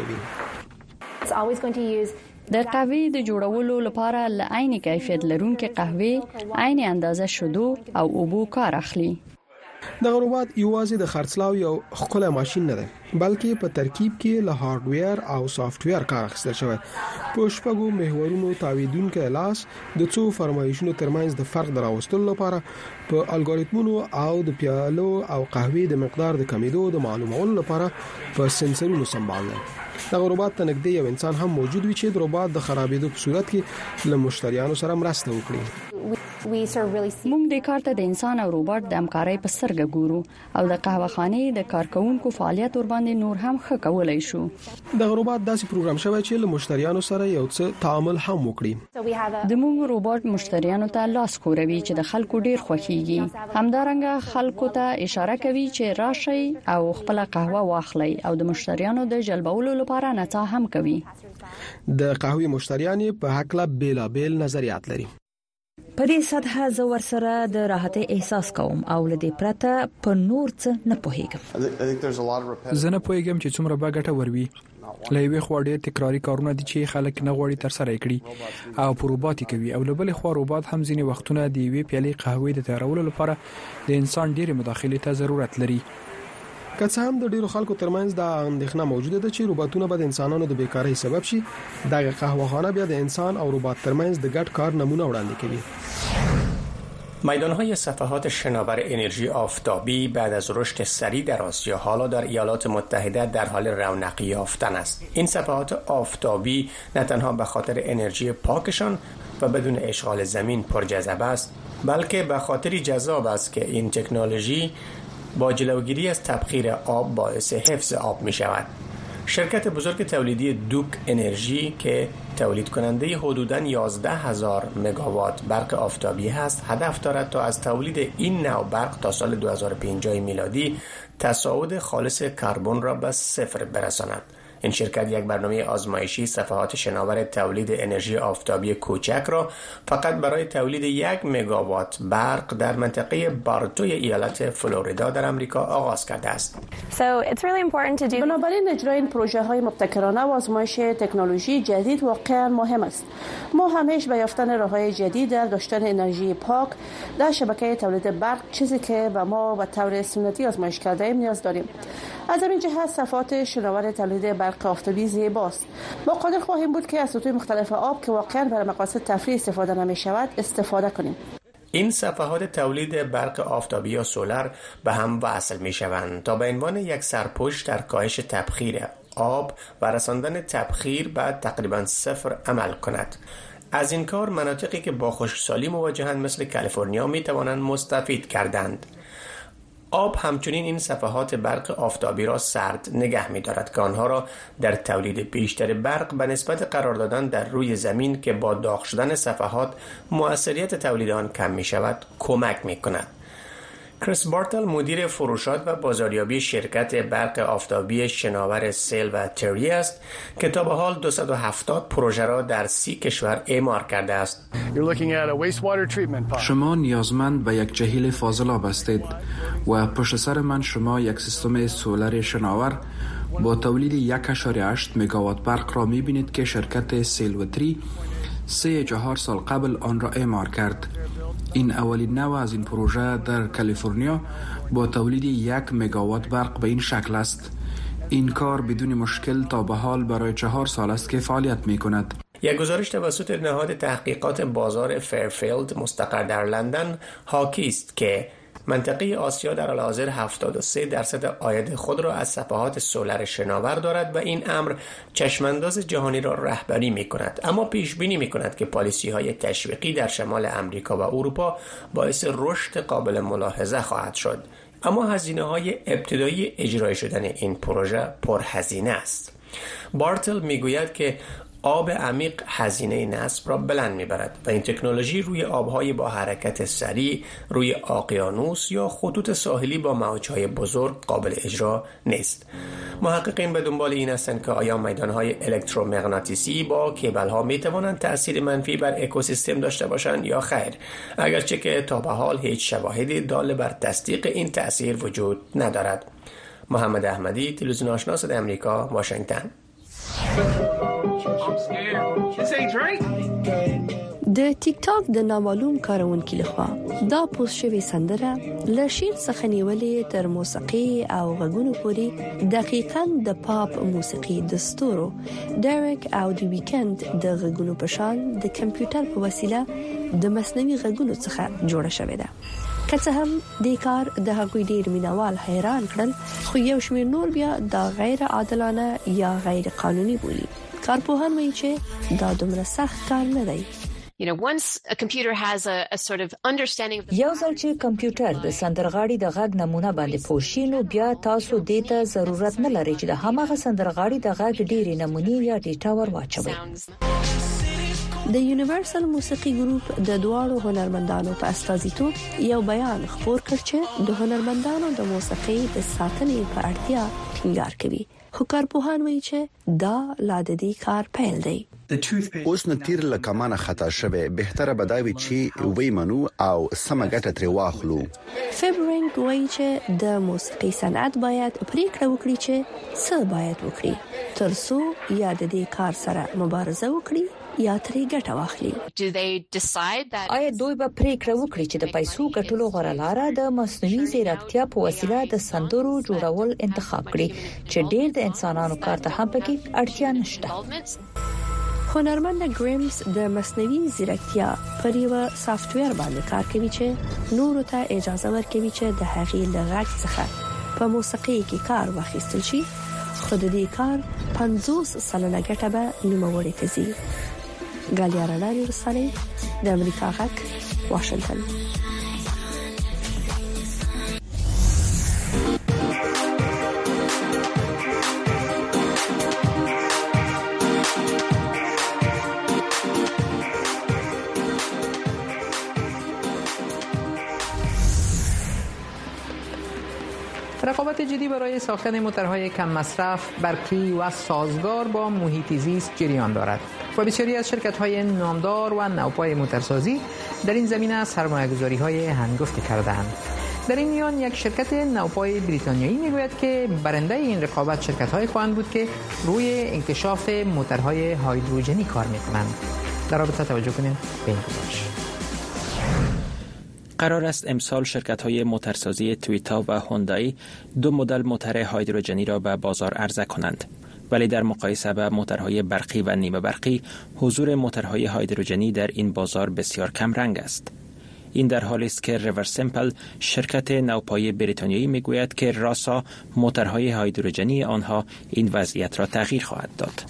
جوړوي. د قهوې د جوړولو لپاره ل عین کیفیت لرونکي قهوې عین اندازه شودو او اوبو کار اخلي. د ربات یوازې د خرڅلاو یو خپل ماشين نه ده بلکې په ترکیب کې له هارډویر او سافټویر کار اخیستل شوی. په شپږو محورونو تاویدونکو لاس د څو فرمایشونو ترمنځ د فرق دراوستلو لپاره په الګوریتمونو او د پیالو او قهوې د مقدار د کمیدو د معلومولو لپاره په سنسرونو سمبال دي. د ربات ته نږدې یو انسان هم موجود وي چې د ربات د خرابېدو په صورت کې له مشتریانو سره مرسته وکړي. موږ د کار ته د انسان او روباټ د همکارۍ په سترګه ګورو او د قهوهخانه د کارکونکو فعالیت ور باندې نور هم ښه کولای شو. د ربات داسې پروګرام شوی چې له مشتریانو سره یو څه تعامل هم وکړي. د موږ روباټ مشتریانو ته لاس کوروي چې د خلکو ډیر خوښيږي. همدارنګه خلکو ته اشاره کوي چې راشي او خپل قهوه واخلي او د مشتریانو د جلبولو لپاره نڅا هم کوي. د قهوې مشتریان په حق لا بیل نظریات لري. په دې سطح زه ورسره د راحت احساس کوم او لدې پرته په نور څه نه پوهیږم. زه نه پوهیږم چې څومره باګټه وروي. لایوي خو ډېر تکراری کارونه دي چې خلک نه غواړي تر سره کړي او په روباټي کوي او لبل خو روباټ هم ځینې وختونه د وی پیالې قهوې د تیارولو لپاره د انسان ډېر مداخله ته ضرورت لري. که څه هم د ډیرو خلکو ترمنځ دا اندېښنه موجوده ده چې روباټونه به د انسانانو د بیکاری سبب شي، دغه قهوهخانه بیا د انسان او روباټ ترمنځ د ګډ کار نمونه وړاندې کوي. میدان‌های صفحات شناور انرژی آفتابی بعد از رشد سریع در آسیا حالا در ایالات متحده در حال رونق یافتن است. این صفحات آفتابی نه تنها به خاطر انرژی پاکشان و بدون اشغال زمین پرجذب است، بلکه به خاطری جذاب است که این تکنولوژی با جلوگیری از تبخیر آب باعث حفظ آب می شود. شرکت بزرگ تولیدی دوک انرژی که تولید کننده حدوداً 11,000 مگاوات برق آفتابی است، هدف دارد تا از تولید این نوع برق تا سال 2050 میلادی تصاعد خالص کربن را به صفر برساند. این شرکت یک برنامه آزمایشی صفحات شناور تولید انرژی آفتابی کوچک را فقط برای تولید 1 مگاوات برق در منطقه بارتوی ایالت فلوریدا در آمریکا آغاز کرده است. بنابراین اجرای این پروژه های مبتکرانه و آزمایش تکنولوژی جدید واقعا مهم است. ما همیشه به یافتن راه‌های جدید در داشتن انرژی پاک در شبکه تولید برق، چیزی که به ما به طور سنتی آزمایش کرده ایم نیاز داریم. از این جهت صفحات شناور تولید برق آفتابی زیباست. ما قادر خواهیم بود که از سطوح مختلف آب که واقعا برای مقاصد تفریح استفاده نمی شود استفاده کنیم. این صفحات تولید برق آفتابی یا سولر به هم وصل می شوند تا به عنوان یک سرپشت در کاهش تبخیر آب و رساندن تبخیر به تقریبا صفر عمل کند. از این کار مناطقی که با خشکسالی مواجهند مثل کالیفرنیا می توانند مستفید کردند. آب همچنین این صفحات برق آفتابی را سرد نگه می دارد که آنها را در تولید بیشتر برق به نسبت قرار دادن در روی زمین که با داغ شدن صفحات مؤثریت تولید آن کم می شود کمک می کند. کریس بارتل مدیر فروشات و بازاریابی شرکت برق آفتابی شناور سیل و تری است که تا به حال 270 پروژه را در 30 کشور اعمار کرده است. شما نیازمند به یک جهیل فاضل آب هستید و پشت سر من شما یک سیستم سولر شناور با تولید 1.8 مگاوات برق را می‌بینید که شرکت سیل و تری 3-4 سال قبل آن را اعمار کرد. این اولین نوع از این پروژه در کالیفرنیا با تولید 1 مگاوات برق به این شکل است. این کار بدون مشکل تا به حال برای 4 سال است که فعالیت می کند. یک گزارش توسط نهاد تحقیقات بازار فیرفیلد مستقر در لندن حاکی است که منطقه آسیا در حال حاضر 73% عاید خود را از صفحات سولر شناور دارد و این امر چشمانداز جهانی را رهبری می کند، اما پیش بینی می کند که پالیسی های تشویقی در شمال امریکا و اروپا باعث رشد قابل ملاحظه خواهد شد. اما هزینه های ابتدایی اجرای شدن این پروژه پرهزینه است. بارتل می گوید که آب عمیق هزینه نصب را بلند می‌برد و این تکنولوژی روی آب‌های با حرکت سریع، روی اقیانوس یا خطوط ساحلی با موج‌های بزرگ قابل اجرا نیست. محققین به دنبال این هستند که آیا میدان‌های الکترومغناطیسی با کیبل‌ها می‌توانند تأثیر منفی بر اکوسیستم داشته باشند یا خیر، اگرچه که تا به حال هیچ شواهدی دال بر تصدیق این تأثیر وجود ندارد. محمد احمدی، تلویزیون آشنا صدای آمریکا، واشنگتن. د ټیک ټاک د نامعلوم کارونکو لخوا دا پوسټ شوی سندره له شعر څخه نیولې تر موسیقي او غږونو پورې دقیقاً د پاپ موسیقي د ستورو ډایرک او د ویکند د غږونو په شان د کمپیوټر په وسیله د مصنوعي غږونو څخه جوړه شوې ده. که څه هم د کار د هغوی ډیر مینوال حیران کړل، خو یو شمېر نور بیا دا غیر عادلانه یا غیر قانوني بولي. کارپوهان وایي چې دا دومره سخت کار نه دی. یو ځل چې کمپیوټر د سندرغاړي د غږ نمونه باندې پوښي، نو بیا تاسو دې ته ضرورت نه لري چې د هماغه سندرغاړي د غږ ډېرې نمونې یا ډیټا ور واچوي. د یونیورسل موسیقي ګروپ د دواړو هنرمندانو په استازیتوب یو بیان خپور کړ چې د هنرمندانو د موسیقي د ساتنې په اړتیا ټینګار کوي. خو کارپوهان وایي چې دا لا د دې کار پیل دی. اوس نو تیر لکمانه خطا شوه، بهتره بداوي چې وی منو او سم ګټه تر واخلو. فبرنګ وایي چې د موسیقي صنعت باید پریکړه وکړي چې څه باید وکړي ترڅو یا د دې کار سره مبارزه وکړي یا ترې ګټه واخلي. آیا دوی به پریکړه وکړي چې د پیسو ګټلو غوره لاره د مصنوعي ځیرکتیا په وسیله د سندرو جوړول انتخاب کړي چې ډېر د انسانانو کار ته هم پکې اړتیا نشته؟ هنرمند ګریمز د مصنوعي ځیرکتیا پر یو سافټویر باندې کار کوي چې نورو ته اجازه ورکوي چې د هغې له غږ څخه په موسیقي کې کار واخیستل شي، خو د دې کار 50% ګټه به نوموړي ته ځي. ګالیا رڼا رسالې د امریکا غږ، واشنگتن. رقابت جدی برای ساختن موتورهای کم مصرف، برقی و سازگار با محیط زیست جریان دارد و بسیاری از شرکت‌های نامدار و نوپای موتورسازی در این زمینه سرمایه‌گذاری‌های هنگفتی کرده‌اند. در این میان یک شرکت نوپای بریتانیایی میگوید که برنده این رقابت شرکت‌هایی خواهند بود که روی انکشاف موتورهای هیدروژنی کار می‌کنند. در رابطه توجه کنید به این گزارش. قرار است امسال شرکت‌های موتورسازی تویوتا و هوندای 2 مدل موتور هیدروژنی را به بازار عرضه کنند، ولی در مقایسه با موتورهای برقی و نیمه برقی حضور موتورهای هیدروژنی در این بازار بسیار کم رنگ است. این در حالی است که ریورسیمپل، شرکت نوپای بریتانیایی، میگوید که راسا موتورهای هیدروژنی آنها این وضعیت را تغییر خواهد داد.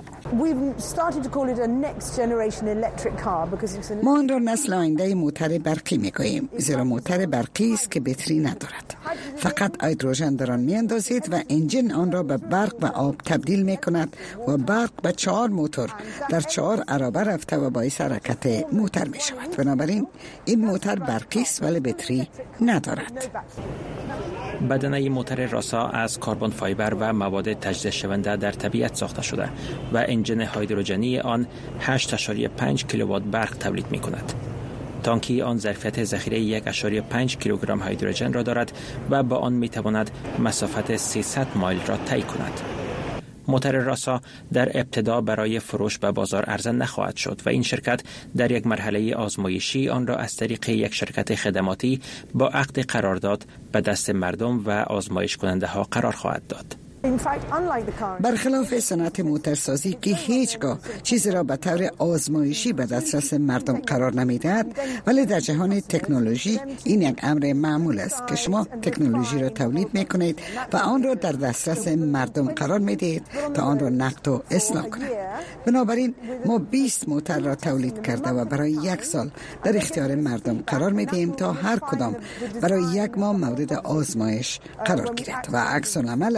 ما آن را نسل آینده موتور برقی میگوییم، زیرا موتور برقی است که بطری ندارد. فقط هیدروژن در آن میاندازید و انجین آن را به برق و آب تبدیل میکند و برق به 4 موتور در 4 عرابه رفته و باعث حرکت موتور میشود. بنابراین این موتور برقی است ولی بطری ندارد. بدنه موتور راسا از کربن فایبر و مواد تجزیه شونده در طبیعت ساخته شده و انجن هیدروژنی آن 8.5 کیلووات برق تولید می کند. تانکی آن ظرفیت ذخیره 1.5 کیلوگرم هیدروژن را دارد و با آن می تواند مسافت 300 مایل را طی کند. موتور راسا در ابتدا برای فروش به بازار عرضه نخواهد شد و این شرکت در یک مرحله آزمایشی آن را از طریق یک شرکت خدماتی با عقد قرارداد به دست مردم و آزمایش کننده ها قرار خواهد داد. برخلاف صنعت موتورسازی که هیچگاه چیزی را به طور آزمایشی به دسترس مردم قرار نمیدهد، ولی در جهان تکنولوژی این یک امر معمول است که شما تکنولوژی را تولید میکنید و آن را در دسترس مردم قرار میدهید تا آن را نقد و اصلاح کنند. بنابراین ما 20 موتور را تولید کرده و برای 1 سال در اختیار مردم قرار میدهیم تا هر کدام برای 1 ماه مورد آزمایش قرار گیرد و عکس العمل آنها را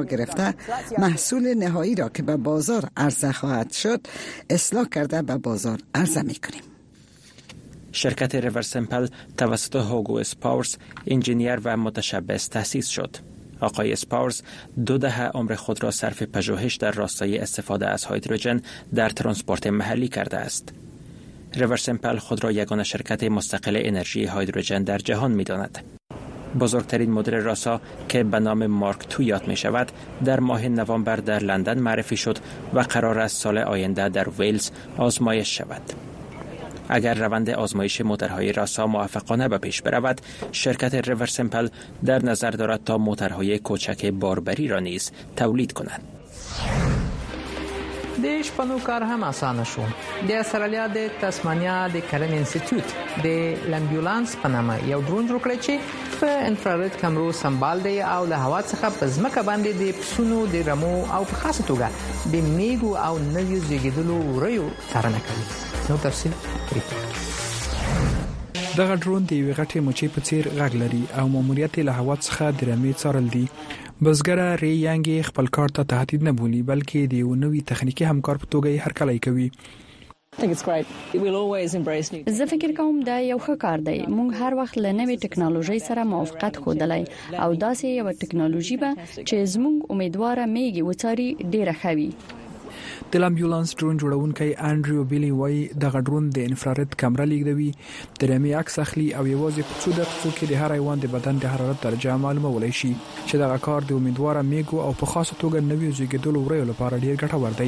گرفته محصول نهایی را که به بازار عرضه خواهد شد اصلاح کرده به بازار عرضه می‌کنیم. شرکت ریورسمپل توسط هوگو اسپاورز انجینیر و متشبث تأسیس شد. آقای اسپاورز 2 دهه عمر خود را صرف پژوهش در راستای استفاده از هیدروژن در ترانسپورت محلی کرده است. ریورسمپل خود را یگانه شرکت مستقل انرژی هیدروژن در جهان می‌داند. بزرگترین مدل راسا که به نام مارک 2 یاد می شود در ماه نوامبر در لندن معرفی شد و قرار است سال آینده در ویلز آزمایش شود. اگر روند آزمایش موتورهای راسا موفقانه به پیش برود، شرکت ریورسمپل در نظر دارد تا موتورهای کوچک باربری را نیز تولید کند. د شپنو کار هم اسانه شو. د استرالیا د تسمانیا د کرن انسټیټیوټ د لامبولانس په نامه یو ډرون جوړ کړی چې په انفرارید کمرو سمبال دی او له هوا څخه په ځمکه باندې د پسونو د رمو او په خاصه توګه د میګو او نویو زیږیدلو وریو څارنه کوي. نو تفصیل دغه ډرون د یوې غټې مچۍ په څیر غږ لري او ماموریت له هوا څخه د رمې څارل دي. بزګر ری یانګ خپل کار ته تهدید نه بولي بلکې د یو نوې تخنیکی همکار په توګه هرکلی کوي. زه فکر کوم دا یو ښه کار دی. موږ هر وخت له نوې ټکنالوژي سره موافقت خوده او داسې یو ټکنالوژي به چې زموږ امیدواره میږي وڅاري ډیره خوي. د لامبولانس ډرون جوړونکی انډریو بیلی وای د غډرون د انفرارید کیمرا لیږدوي، د رمې عکس اخلي او یوازې په څو دقیقو کې د هر حیوان د بدن د حرارت درجه معلومولای شي چې دغه کار د امیدواره میګو او په خاصه توګه نویو زیږیدلو وریو لپاره ډیر ګټور دی.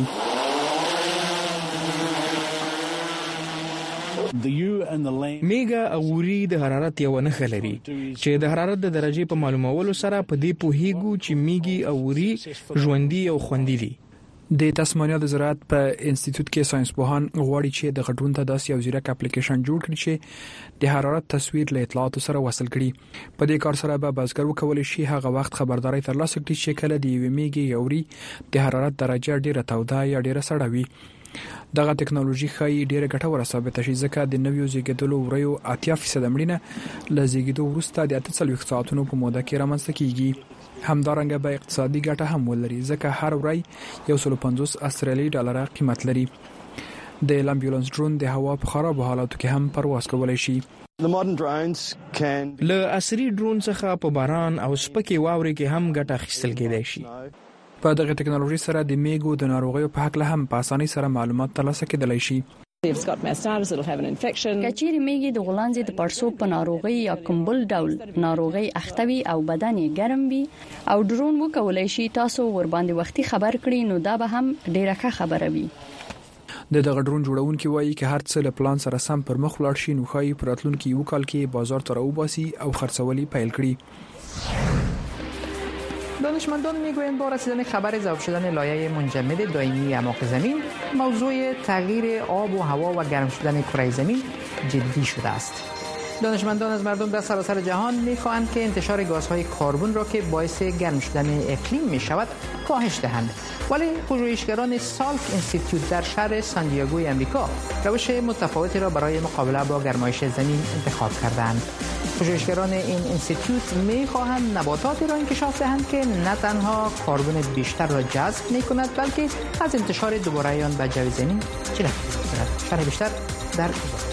میګا او وری د حرارت یو نښه لري چې د حرارت د درجه په معلومولو سره په دې پوهیږو چې میګي او وری ژوندۍ او خوندي دي. د تسمانیا د زراعت په انسټیټیوټ کې ساينسپوهان غواړي چې د غډرون ته داسې یو ځیرک اپلیکیشن جوړ کړي چې د حرارت تصویر له اطلاعاتو سره وصل کړي. په دې کار سره به بزګر وکولای شي هغه وخت خبرداري ترلاسه کړي چې کله د یوې میګي یا وری د حرارت درجه ډیره توده یا ډیره سړه وي. دغه ټکنالوژي ښایي ډیره ګټوره ثابته شي ځکه د نویو زیږیدلو وریو 80% مړینه له زیږیدو وروسته د 48 ساعتونو په موده کې رامنځته کیږي. همدارنګه به اقتصادي ګټه هم ولري ځکه هر وری 150 استرالی ډالر قیمت لري. د لامبولانس ډرون د هوا په خراب حالاتو کې هم پرواز کولای شي. له عصري ډرون څخه په باران او سپکې واورې کې هم ګټه اخیستل کېدای شي. په دغه ټکنالوژي سره د میګو د ناروغیو په حق له هم په اسانۍ سره معلومات ترلاسه کېدلی شي. کچېرې میګي د غولانځې د پړسوب په ناروغي یا کومبل ډول ناروغي اختوي او بدن یې ګرم وي او ډرون وکولای شي تاسو ور باندې وختي خبر کړئ نو دا به هم ډیره ښه خبره وي. د دغه ډرون جوړونکي وایي چې هر څه له پلان سره سم پر مخ لاړ شي نو ښایي په راتلونکي یو کال کې بازار ته راوباسي او خرڅولي پیل کړي. دانشمندان میگویند با رسیدن خبر ذوب شدن لایه منجمد دائمی اعماق زمین موضوع تغییر آب و هوا و گرم شدن کره زمین جدی شده است. دانشمندان از مردم در سراسر جهان می‌خواهند که انتشار گازهای کربن را که باعث گرم شدن اقلیم می‌شود کاهش دهند. ولی پژوهشگران سالک انستیتیوت در شهر سان دیگوی آمریکا روش متفاوتی را برای مقابله با گرمایش زمین انتخاب کردند. پژوهشگران این انستیتیوت می‌خواهند نباتاتی را انکشاف دهند که نه تنها کربن بیشتر را جذب می‌کند بلکه از انتشار دوباره آن به جو زمین جلوگیری می‌کند. شرح بیشتر در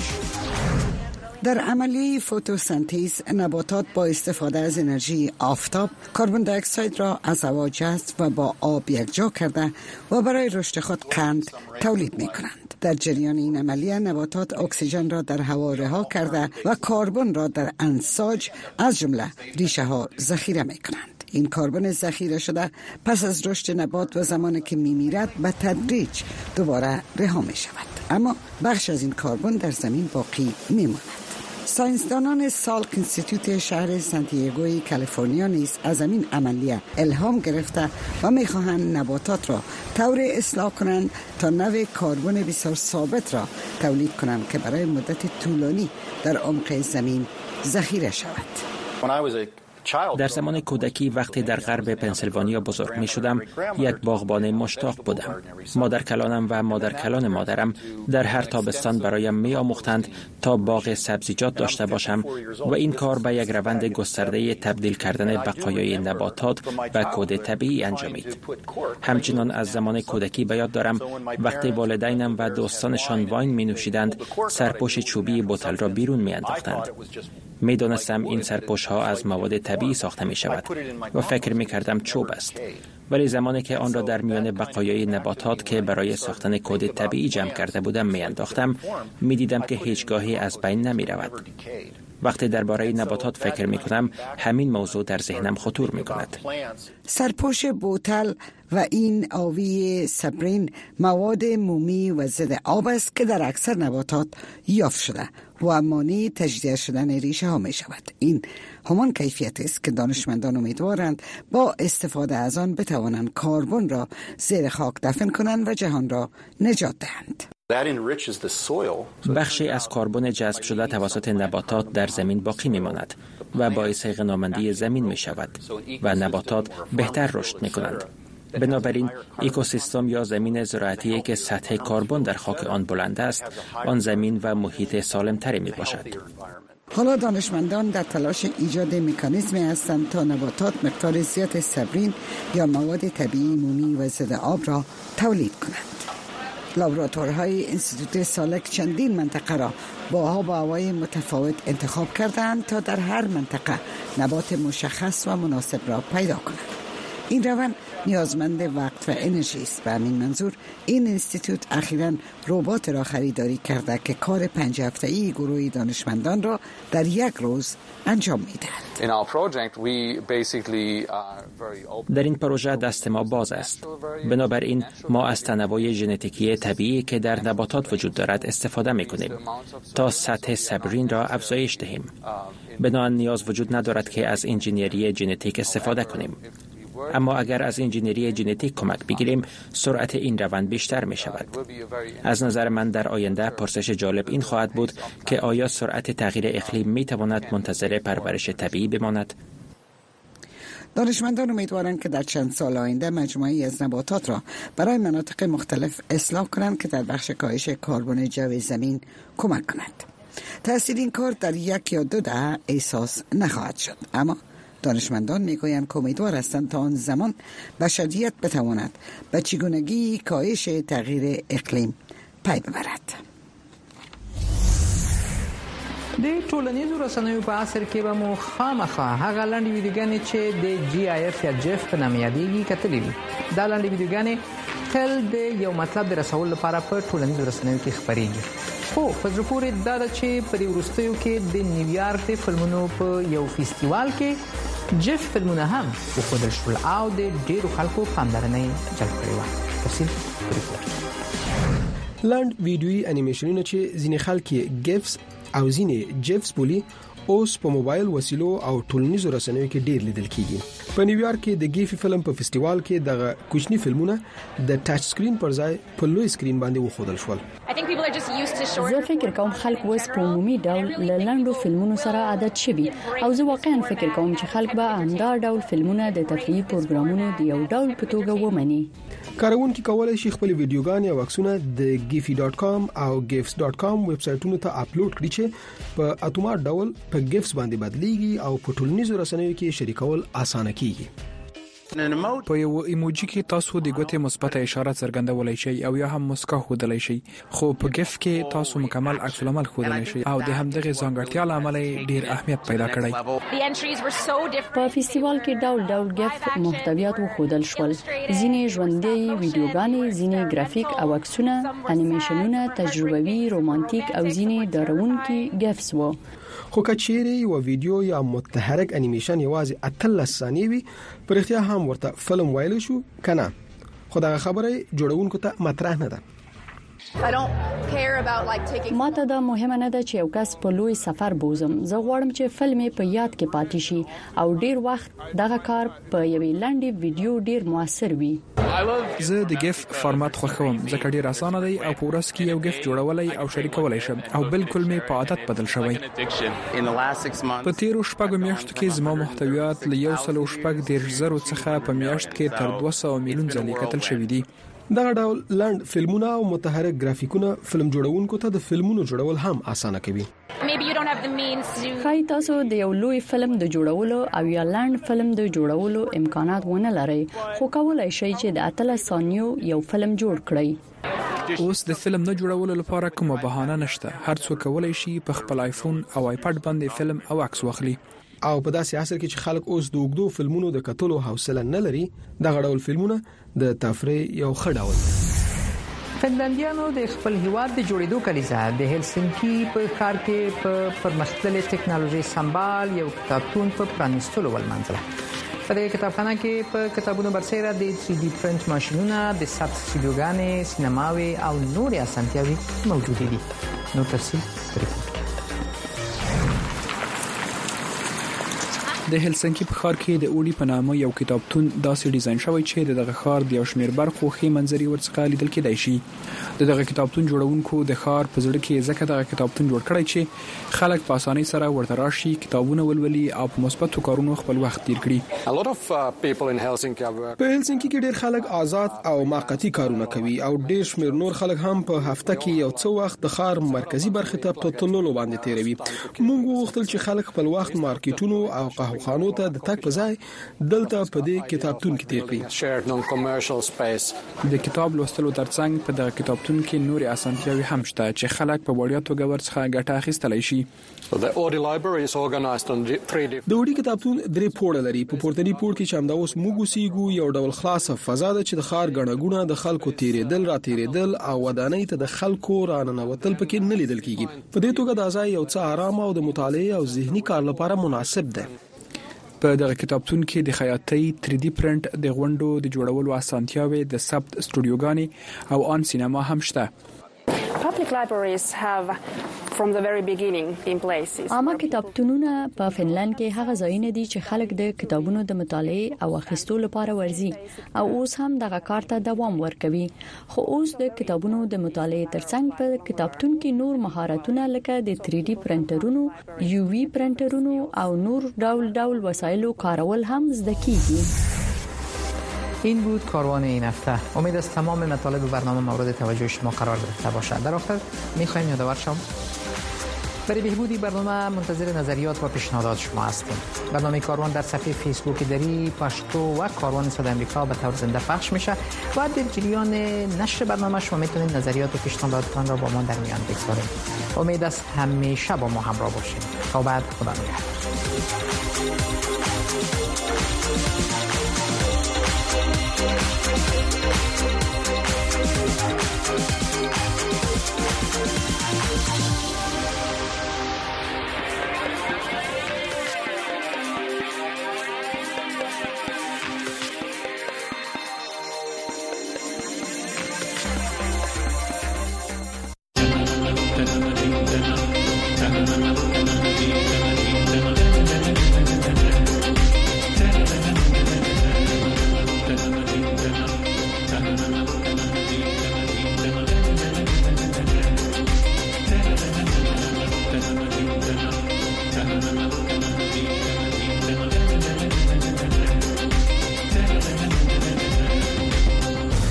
در عملیه فتوسنتز نباتات با استفاده از انرژی آفتاب کربن دی اکساید را از هوا جذب و با آب یکجا کرده و برای رشد خود قند تولید می کنند. در جریان این عملیه نباتات اکسیژن را در هوا رها کرده و کربن را در انساج از جمله ریشه ها ذخیره می کنند. این کربن ذخیره شده پس از رشد نبات و زمانی که می میرد به تدریج دوباره رها می شود. اما بخش از این کربن در زمین باقی می ماند. ساینسدانان سالک انستیتیوت شهر سان دیگوی کالیفرنیا نیز از این عملیه الهام گرفته و می‌خواهند نباتات را طور اصلاح کنند تا نوع کربن بسیار ثابت را تولید کنند که برای مدت طولانی در عمق زمین ذخیره شود. در زمان کودکی وقتی در غرب پنسیلوانیا بزرگ می شدم یک باغبان مشتاق بودم. مادر کلانم و مادر کلان مادرم در هر تابستان برایم می آموختند تا باغ سبزیجات داشته باشم و این کار به یک روند گسترده تبدیل کردن بقایای نباتات به کود طبیعی انجامید. همچنان از زمان کودکی به یاد دارم وقتی والدینم و دوستانشان واین می نوشیدند سرپوش چوبی بوتل را بیرون می انداختند. می دانستم این سرپوش ها از مواد طبیعی ساخته می شود و فکر می کردم چوب است. ولی زمانی که آن را در میان بقایای نباتات که برای ساختن کود طبیعی جمع کرده بودم می انداختم می دیدم که هیچگاهی از بین نمی رود. وقتی درباره نباتات فکر می کنم همین موضوع در ذهنم خطور می کند. سرپوش بوتل و این آوی سابرین مواد مومی و ضد آب است که در اکثر نباتات یافت شده و مانع تجزیه شدن ریشه ها می شود. این همان کیفیت است که دانشمندان امیدوارند با استفاده از آن بتوانند کربن را زیر خاک دفن کنند و جهان را نجات دهند. بخشی از کربن جذب شده توسط نباتات در زمین باقی می ماند و باعث غنامندی زمین می شود و نباتات بهتر رشد می کنند. بنابراین اکوسیستم یا زمین زراعتی که سطح کربن در خاک آن بلند است، آن زمین و محیط سالم تری می باشد. حالا دانشمندان در تلاش ایجاد مکانیزمی هستند تا نباتات مقدار زیاد سابرین یا مواد طبیعی مومی و ضد آب را تولید کنند. لابراتوارهای انستیتوت سالک چندین منطقه را با آب و هوای متفاوت انتخاب کردند تا در هر منطقه نبات مشخص و مناسب را پیدا کنند. این روند نیازمند وقت و انرژی است. به همین منظور این انستیتوت اخیراً ربات را خریداری کرده که کار 5 هفته‌ای گروه دانشمندان را در یک روز انجام می‌دهد. در این پروژه دست ما باز است. بنابراین ما از تنوع ژنتیکی طبیعی که در نباتات وجود دارد استفاده می‌کنیم تا سطح سابرین را افزایش دهیم. بنابراین نیاز وجود ندارد که از انجینری ژنتیک استفاده کنیم. اما اگر از انجینری ژنتیک کمک بگیریم سرعت این روند بیشتر می شود. از نظر من در آینده پرسش جالب این خواهد بود که آیا سرعت تغییر اقلیم می تواند منتظر پرورش طبیعی بماند؟ دانشمندان امیدوارند که در چند سال آینده مجموعه‌ای از نباتات را برای مناطق مختلف اصلاح کنند که در بخش کاهش کربن جو زمین کمک کند. تأثیر این کار در 1 یا 2 دهه احساس نخواهد شد، اما دانشمندان میگویند که امیدوار هستند تا آن زمان بشریت بتواند به چگونگی کاهش تغییر اقلیم پی ببرد. د ټولنیزو رسنیو په عصر کې به مو خامخا هغه لاندې ویډیوګانې چې د GIF یا جف په نامه یادېږي کتلې وي. دا لاندې ویډیوګانې تل د یو مطلب د رسولو لپاره په ټولنیزو رسنیو کې خپرېږي. خو په زړه پورې دا ده چې په دې وروستیو کې د نیویارک د فلمونو په یو فستیوال کې جف فلمونه هم وښودل شول او د ډېرو خلکو پاملرنه یې جلب کړې وه. تفصیل په ریپورټ کې. لاند ویډیویي انیمیشنونه چې ځینې خلک یې ګیفز او ځینې جیفز بولی اوس په موبایل وسیلو او ټولنیزو رسنیو کې ډیر لیدل کیږي. په نیویارک کې د ګیفي فلم په فستیوال کې د کوچنی فلمونه د ټچ سکرین پر ځای په لوی سکرین باندې وښودل شول. زه فکر کوم خلک اوس په عمومي ډول له لاندو فلمونو سره عادت شوي او زه واقعا فکر کوم چې خلک به همدا ډول فلمونه د تفریحي پروګرامونو د یو ډول په توګه ومني. کارونکي کولای شي خپل ویډیوګانې او عکسونه د giphy.com او gifs.com ویب سټونو ته اپلوډ کړي چې په اتومات ډول په گیفز باندې بدلیږي او په ټولنیزو رسنیو کې شریکول اسانه کیږي. په یو ایموجی کې تاسو د ګوتې مثبت اشاره څرګندولای شئ او یا هم مسکا ښودلای شئ، خو په گیف کې تاسو مکمل عکس العمل ښودلای شئ او د همدغه ځانګړتیا لامل ډیر اهمیت پیدا کړی. په فستیوال کې ډول ډول گیف محتویات وښودل شول. ځینې ژوندۍ ویډیوګانې، ځینې گرافیک او عکسونه، انیمیشنونه، تجربوي، رومانټیک او ځینې ډارونکي گیفز وو. خو کچېری و ویډیو یا متحرک انیمیشن یوازې 18 ثانیې وي، پر اختیار هم ورته فلم وایل شو کنه، خو دا خبره جوړونکو ته مطرح نه ده. ماته دا مهمه نه ده چې یو کس په لوی سفر بوزم. زه غواړم چې فلم په یاد کې پاتې شي او ډیر وخت دغه کار په یوې لنډې ویډیو ډیر موثر وي. زه د گیف فارمات خوښوم ځکه ډیر اسانه دی او په ورځ کې یو گیف جوړولای او شریکولای شم او بالکل می په عادت بدل شوی. په تیرو شپږو میاشتو کې زما محتویات له 1.8 څخه په میاشت کې تر 200 میلیون ځلې کتل شوې دي. دغه ډول لنډ فلمونه او متحرک گرافیکونه فلم جوړونکو ته د فلمونو جوړول هم اسانه کوي. خای تاسو د یو لوی فلم د جوړولو او یا لنډ فلم د جوړولو امکانات ونه لرئ خو کولای شئ چې د 13 ثانیو یو فلم جوړ کړئ. اوس د فلم نه جوړولو لپاره کومه بهانه نشته. هر څوک کولای شي په خپل آیفون او آیپاد باندې فلم او عکس واخلي. او په داسې عصر کې چې خلک اوس د وګړو فلمونو د کتلو حوصله نه لري دغه ډول فلمونه د تفریح یو ښه ډول دی. فنلندیانو د خپل هیواد د جوړېدو کلیزه د هلسنکی په ښار کې په پرمختللې ټکنالوژي سمبال یو کتابتون په پرانیستلو ولمنځله. په دې کتابخانه کې په کتابونو برسېره د 3D پرنټ ماشينونه، د ثبت استودیوګانې، سینماوي او نورې اسانتیاوې موجود دي. نو تفصیل د هلسنکی په ښار کې د اوړي په نامه یو کتابتون داسې ډیزاین شوی چې دغه ښار د یو شمېر برخو ښې منظرې ورڅخه لیدل کېدای شي. دغه کتابتون جوړونکو د ښار په زړه کې ځکه دغه کتابتون جوړ کړی چې خلک په اسانۍ سره ورته راشي، کتابونه ولولي او په مثبتو کارونو خپل وخت تیر کړي. په هلسنکی کې ډېر خلک آزاد او موقتی کارونه کوي او ډېر شمېر نور خلک هم په هفته کې یو څو وخت د ښار مرکزی برخې ته په تللو باندې تیروي. موږ وغوښتل چې خلک خپل وخت مارکیټونو او خانو ته د تک په ځای دلته په دې کتابتون کې تیر کړی. د کتاب لوستلو ترڅنګ په دغه کتابتون کې نورې اسانتیاوې هم شته چې خلک په وړیا توګه ورڅخه ګټه اخیستلای شي. د وړي کتابتون درې پوړه لري. په پورتني پوړ کې چې همدا اوس موږ اوسېږو یو ډول خلاصه فضا ده چې د ښار غړغونه د خلکو تیرېدل را تیرېدل او ودانۍ ته د خلکو راننوتل پکې نه لیدل کیږي. په دې توګه د ځای یو څه آرام او د مطالعه او ذهني کار لپاره مناسب ده. په دغه کتابتون کې د خیاطۍ، 3D پرنټ، د غونډو د جوړولو اسانتیاوې، د ثبت استودیوګانې او آن سینما هم شته. عامه کتابتونونه په فنلند کې هغه ځایونه دي چې خلک د کتابونو د مطالعه او اخیستلو لپاره ورځي او اوس هم دغه کار ته دوام ورکوي. خو اوس د کتابونو د مطالعه ترڅنګ په کتابتون کې نور مهارتونه لکه د 3D پرنټرونو، UV پرنټرونو او نور ډول وسایلو کارول هم زده کیږي. این بود کاروان این هفته. امید است تمام مطالب برنامه مورد توجه شما قرار گرفته باشد. در آخر می‌خوایم یادآور شوم برای بهبودی برنامه منتظر نظریات و پیشنهادات شما هستیم. برنامه کاروان در صفحه فیسبوک دری پشتو و کاروان صدای آمریکا به طور زنده پخش میشه و در جریان نشر برنامه شما میتونید نظریات و پیشنهاداتتان را با ما در میان بگذارید. امید است همیشه با ما همراه باشید. تا بعد، خدا نگهدار. Thank you.